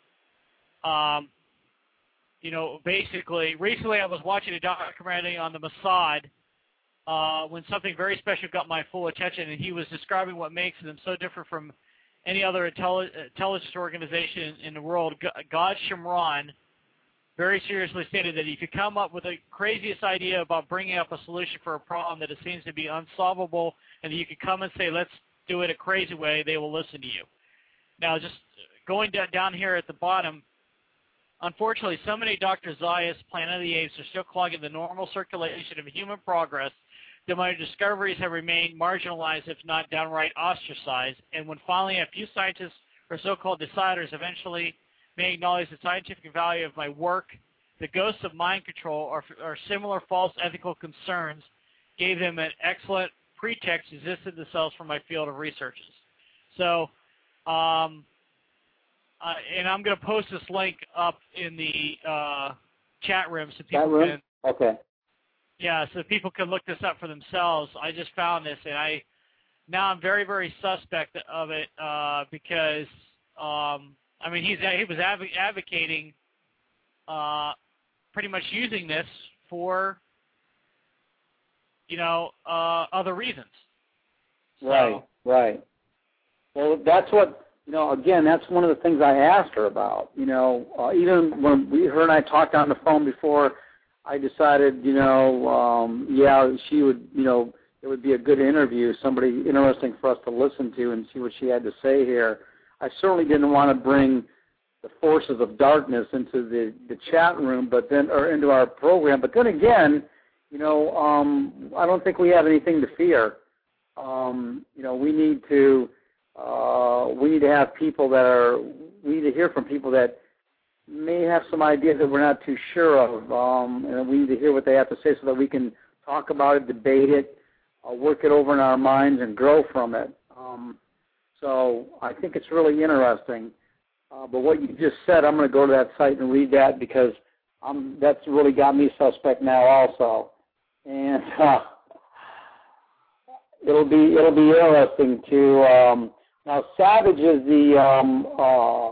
uh, um, you know, basically, recently I was watching a documentary on the Mossad uh, when something very special got my full attention, and he was describing what makes them so different from any other intelli- intelligence organization in the world. Gad Shomron very seriously stated that if you come up with the craziest idea about bringing up a solution for a problem that it seems to be unsolvable, and that you can come and say, let's do it a crazy way, they will listen to you. Now, just going down here at the bottom, unfortunately, so many Doctor Zayas, Planet of the Apes, are still clogging the normal circulation of human progress that my discoveries have remained marginalized, if not downright ostracized. And when finally a few scientists or so-called deciders eventually may acknowledge the scientific value of my work, the ghosts of mind control or, or similar false ethical concerns gave them an excellent pretext to distance themselves from my field of researches. So, um, uh, and I'm going to post this link up in the uh, chat room so people room? can. Okay. Yeah, so people can look this up for themselves. I just found this, and I now I'm very, very suspect of it uh, because um, I mean he's he was adv- advocating uh, pretty much using this for you know uh, other reasons. So, right, right. Well, that's what you know. Again, that's one of the things I asked her about. You know, uh, even when we her and I talked on the phone before, I decided, you know, um, yeah, she would, you know, it would be a good interview, somebody interesting for us to listen to and see what she had to say here. I certainly didn't want to bring the forces of darkness into the, the chat room, but then, or into our program. But then again, you know, um, I don't think we have anything to fear. Um, you know, we need to, uh, we need to have people that are, we need to hear from people that may have some ideas that we're not too sure of, um, and we need to hear what they have to say so that we can talk about it, debate it, uh, work it over in our minds, and grow from it. Um, so I think it's really interesting. Uh, but what you just said, I'm going to go to that site and read that because um, that's really got me suspect now also. And uh, it'll be it'll be interesting to um, now. Savage is the um, uh,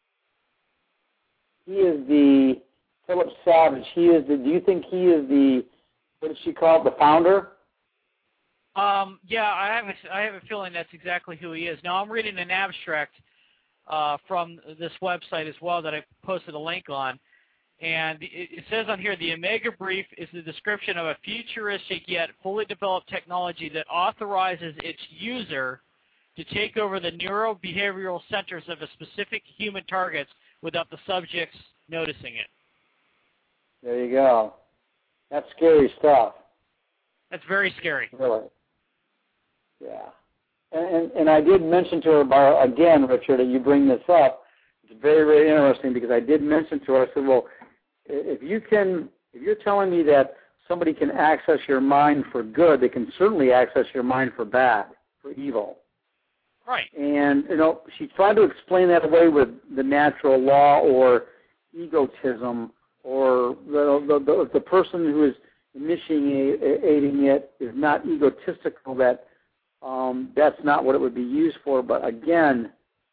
he is the Philip Savage. He is the. Do you think he is the? What did she call it? The founder? Um, yeah, I have a, I have a feeling that's exactly who he is. Now I'm reading an abstract uh, from this website as well that I posted a link on. And it, it says on here, the Omega Brief is the description of a futuristic yet fully developed technology that authorizes its user to take over the neurobehavioral centers of a specific human targets without the subjects noticing it. There you go. That's scary stuff. That's very scary. Really. Yeah. And, and, and I did mention to her, about, again, Richard, that you bring this up. It's very, very interesting because I did mention to her, I said, well, if you can, if you're telling me that somebody can access your mind for good, they can certainly access your mind for bad, for evil. Right. And, you know, she tried to explain that away with the natural law or egotism or the, the, the, the person who is initiating it is not egotistical, that um, that's not what it would be used for. But again,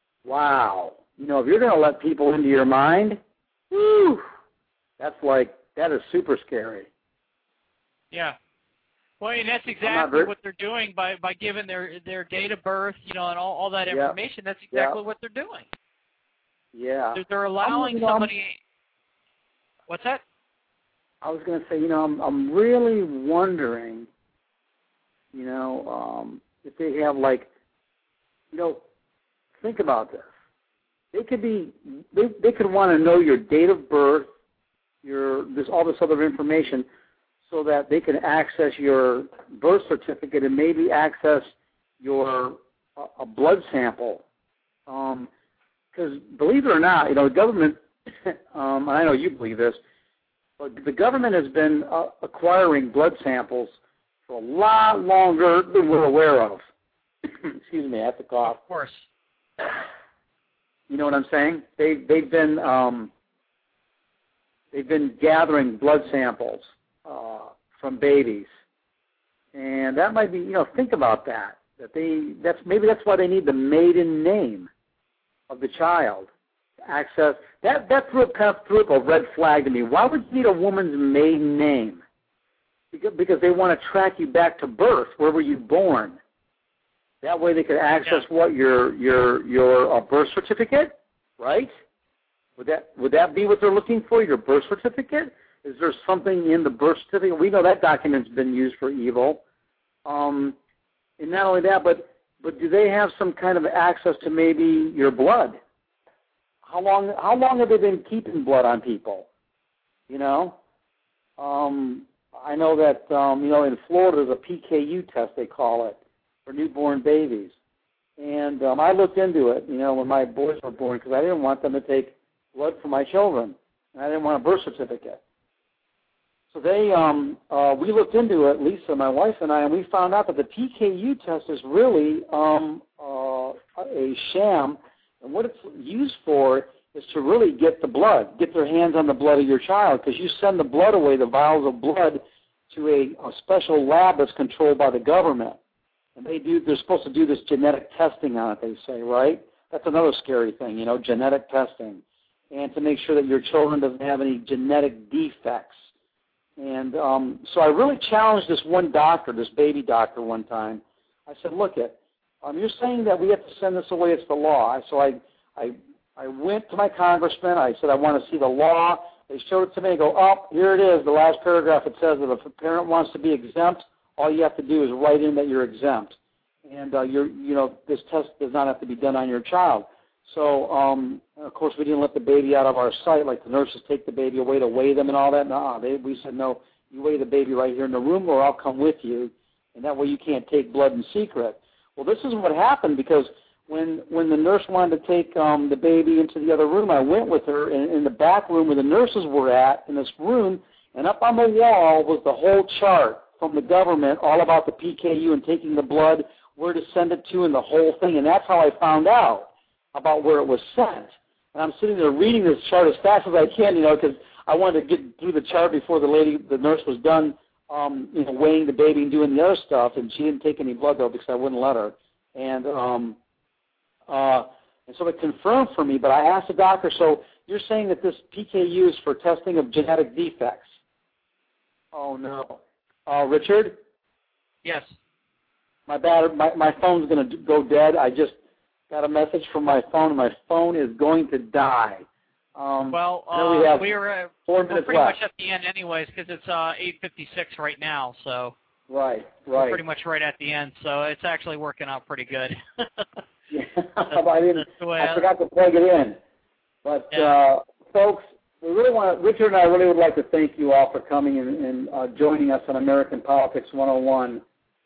wow. You know, if you're going to let people into your mind, whew, that's like, that is super scary. Yeah. Well, and that's exactly what they're doing by, by giving their, their date of birth, you know, and all, all that information. Yep. That's exactly yep. what they're doing. Yeah. They're, they're allowing somebody. What's that? I was going to say, you know, I'm, I'm really wondering, you know, um, if they have like, you know, think about this. They could be, they, they could want to know your date of birth, your this all this other information, so that they can access your birth certificate and maybe access your a, a blood sample. Because um, believe it or not, you know, the government, um, and I know you believe this, but the government has been uh, acquiring blood samples for a lot longer than we're aware of. Excuse me, I have to cough. Of course. You know what I'm saying? They they've been um, they've been gathering blood samples uh, from babies, and that might be, you know, think about that. That they that's maybe that's why they need the maiden name of the child to access. That that threw up, kind of threw up a red flag to me. Why would you need a woman's maiden name? Because because they want to track you back to birth. Where were you born? That way they could access yeah. what your your your uh, birth certificate, right? Would that would that be what they're looking for? Your birth certificate? Is there something in the birth certificate? We know that document's been used for evil. Um, and not only that, but but do they have some kind of access to maybe your blood? How long how long have they been keeping blood on people? You know, um, I know that um, you know in Florida there's a P K U test, they call it, for newborn babies. And um, I looked into it, you know, when my boys were born, because I didn't want them to take blood from my children, and I didn't want a birth certificate. So they, um, uh, we looked into it, Lisa, my wife and I, and we found out that the P K U test is really um, uh, a sham, and what it's used for is to really get the blood, get their hands on the blood of your child, because you send the blood away, the vials of blood, to a, a special lab that's controlled by the government. And they do, they're supposed to do this genetic testing on it, they say, right? That's another scary thing, you know, genetic testing. And to make sure that your children doesn't have any genetic defects. And um, so I really challenged this one doctor, this baby doctor one time. I said, look, it, um, you're saying that we have to send this away, it's the law. So I, I, I went to my congressman, I said, I want to see the law. They showed it to me, I go, oh, here it is, the last paragraph. It says that if a parent wants to be exempt, all you have to do is write in that you're exempt, and uh, you're, you know, this test does not have to be done on your child. So, um, of course, we didn't let the baby out of our sight, like the nurses take the baby away to weigh them and all that. No, they, we said, no, you weigh the baby right here in the room, or I'll come with you, and that way you can't take blood in secret. Well, this is what happened, because when when the nurse wanted to take um, the baby into the other room, I went with her in, in the back room where the nurses were at in this room, and up on the wall was the whole chart from the government all about the P K U and taking the blood, where to send it to, and the whole thing. And that's how I found out about where it was sent. And I'm sitting there reading this chart as fast as I can, you know, because I wanted to get through the chart before the lady, the nurse, was done, um, you know, weighing the baby and doing the other stuff, and she didn't take any blood though because I wouldn't let her. And um, uh, and so it confirmed for me. But I asked the doctor, so you're saying that this P K U is for testing of genetic defects? Oh no, uh, Richard. Yes. My bad. My my phone's going to go dead. I just got a message from my phone, and my phone is going to die. Um, well, uh, we have we are uh, four we're minutes pretty left. much at the end, anyways, because it's uh, eight fifty-six right now. So right, we're right. pretty much right at the end. So it's actually working out pretty good. yeah, I didn't. I I, forgot to plug it in. But yeah. uh, folks, we really want to, Richard and I really would like to thank you all for coming and, and uh, joining us on American Politics one oh one.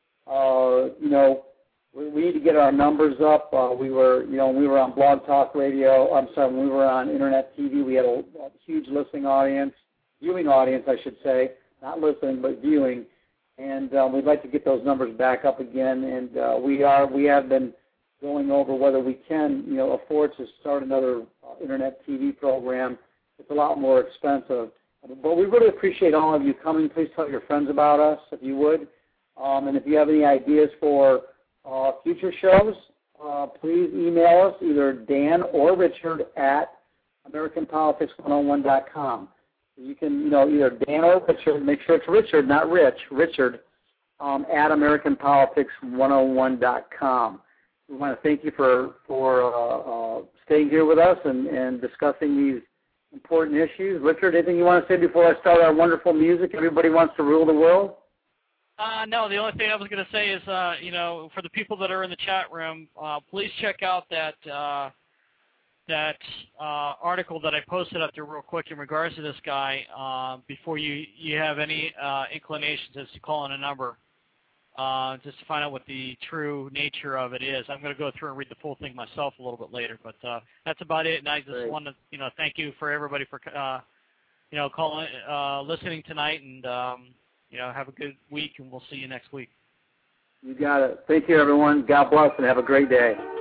Uh, you know, we, we need to get our numbers up. Uh, we were, you know, when we were on Blog Talk Radio, I'm sorry, when we were on Internet T V, we had a, a huge listening audience, viewing audience, I should say, not listening, but viewing. And uh, we'd like to get those numbers back up again. And uh, we are, we have been going over whether we can, you know, afford to start another uh, Internet T V program. It's a lot more expensive. But we really appreciate all of you coming. Please tell your friends about us, if you would. Um, and if you have any ideas for uh, future shows, uh, please email us, either Dan or Richard at American Politics one oh one dot com. You can, you know, either Dan or Richard. Make sure it's Richard, not Rich. Richard um, at American Politics one oh one dot com. We want to thank you for for uh, uh, staying here with us and, and discussing these important issues. Richard, anything you want to say before I start our wonderful music? Everybody wants to rule the world. Uh, no, the only thing I was going to say is, uh, you know, for the people that are in the chat room, uh, please check out that uh, that uh, article that I posted up there real quick in regards to this guy uh, before you, you have any uh, inclinations as to calling a number, uh, just to find out what the true nature of it is. I'm going to go through and read the full thing myself a little bit later, but uh, that's about it. And I just Great. want to, you know, thank you for everybody for, uh, you know, calling, uh, listening tonight, and um, you know, have a good week, and we'll see you next week. You got it. Thank you, everyone. God bless, and have a great day.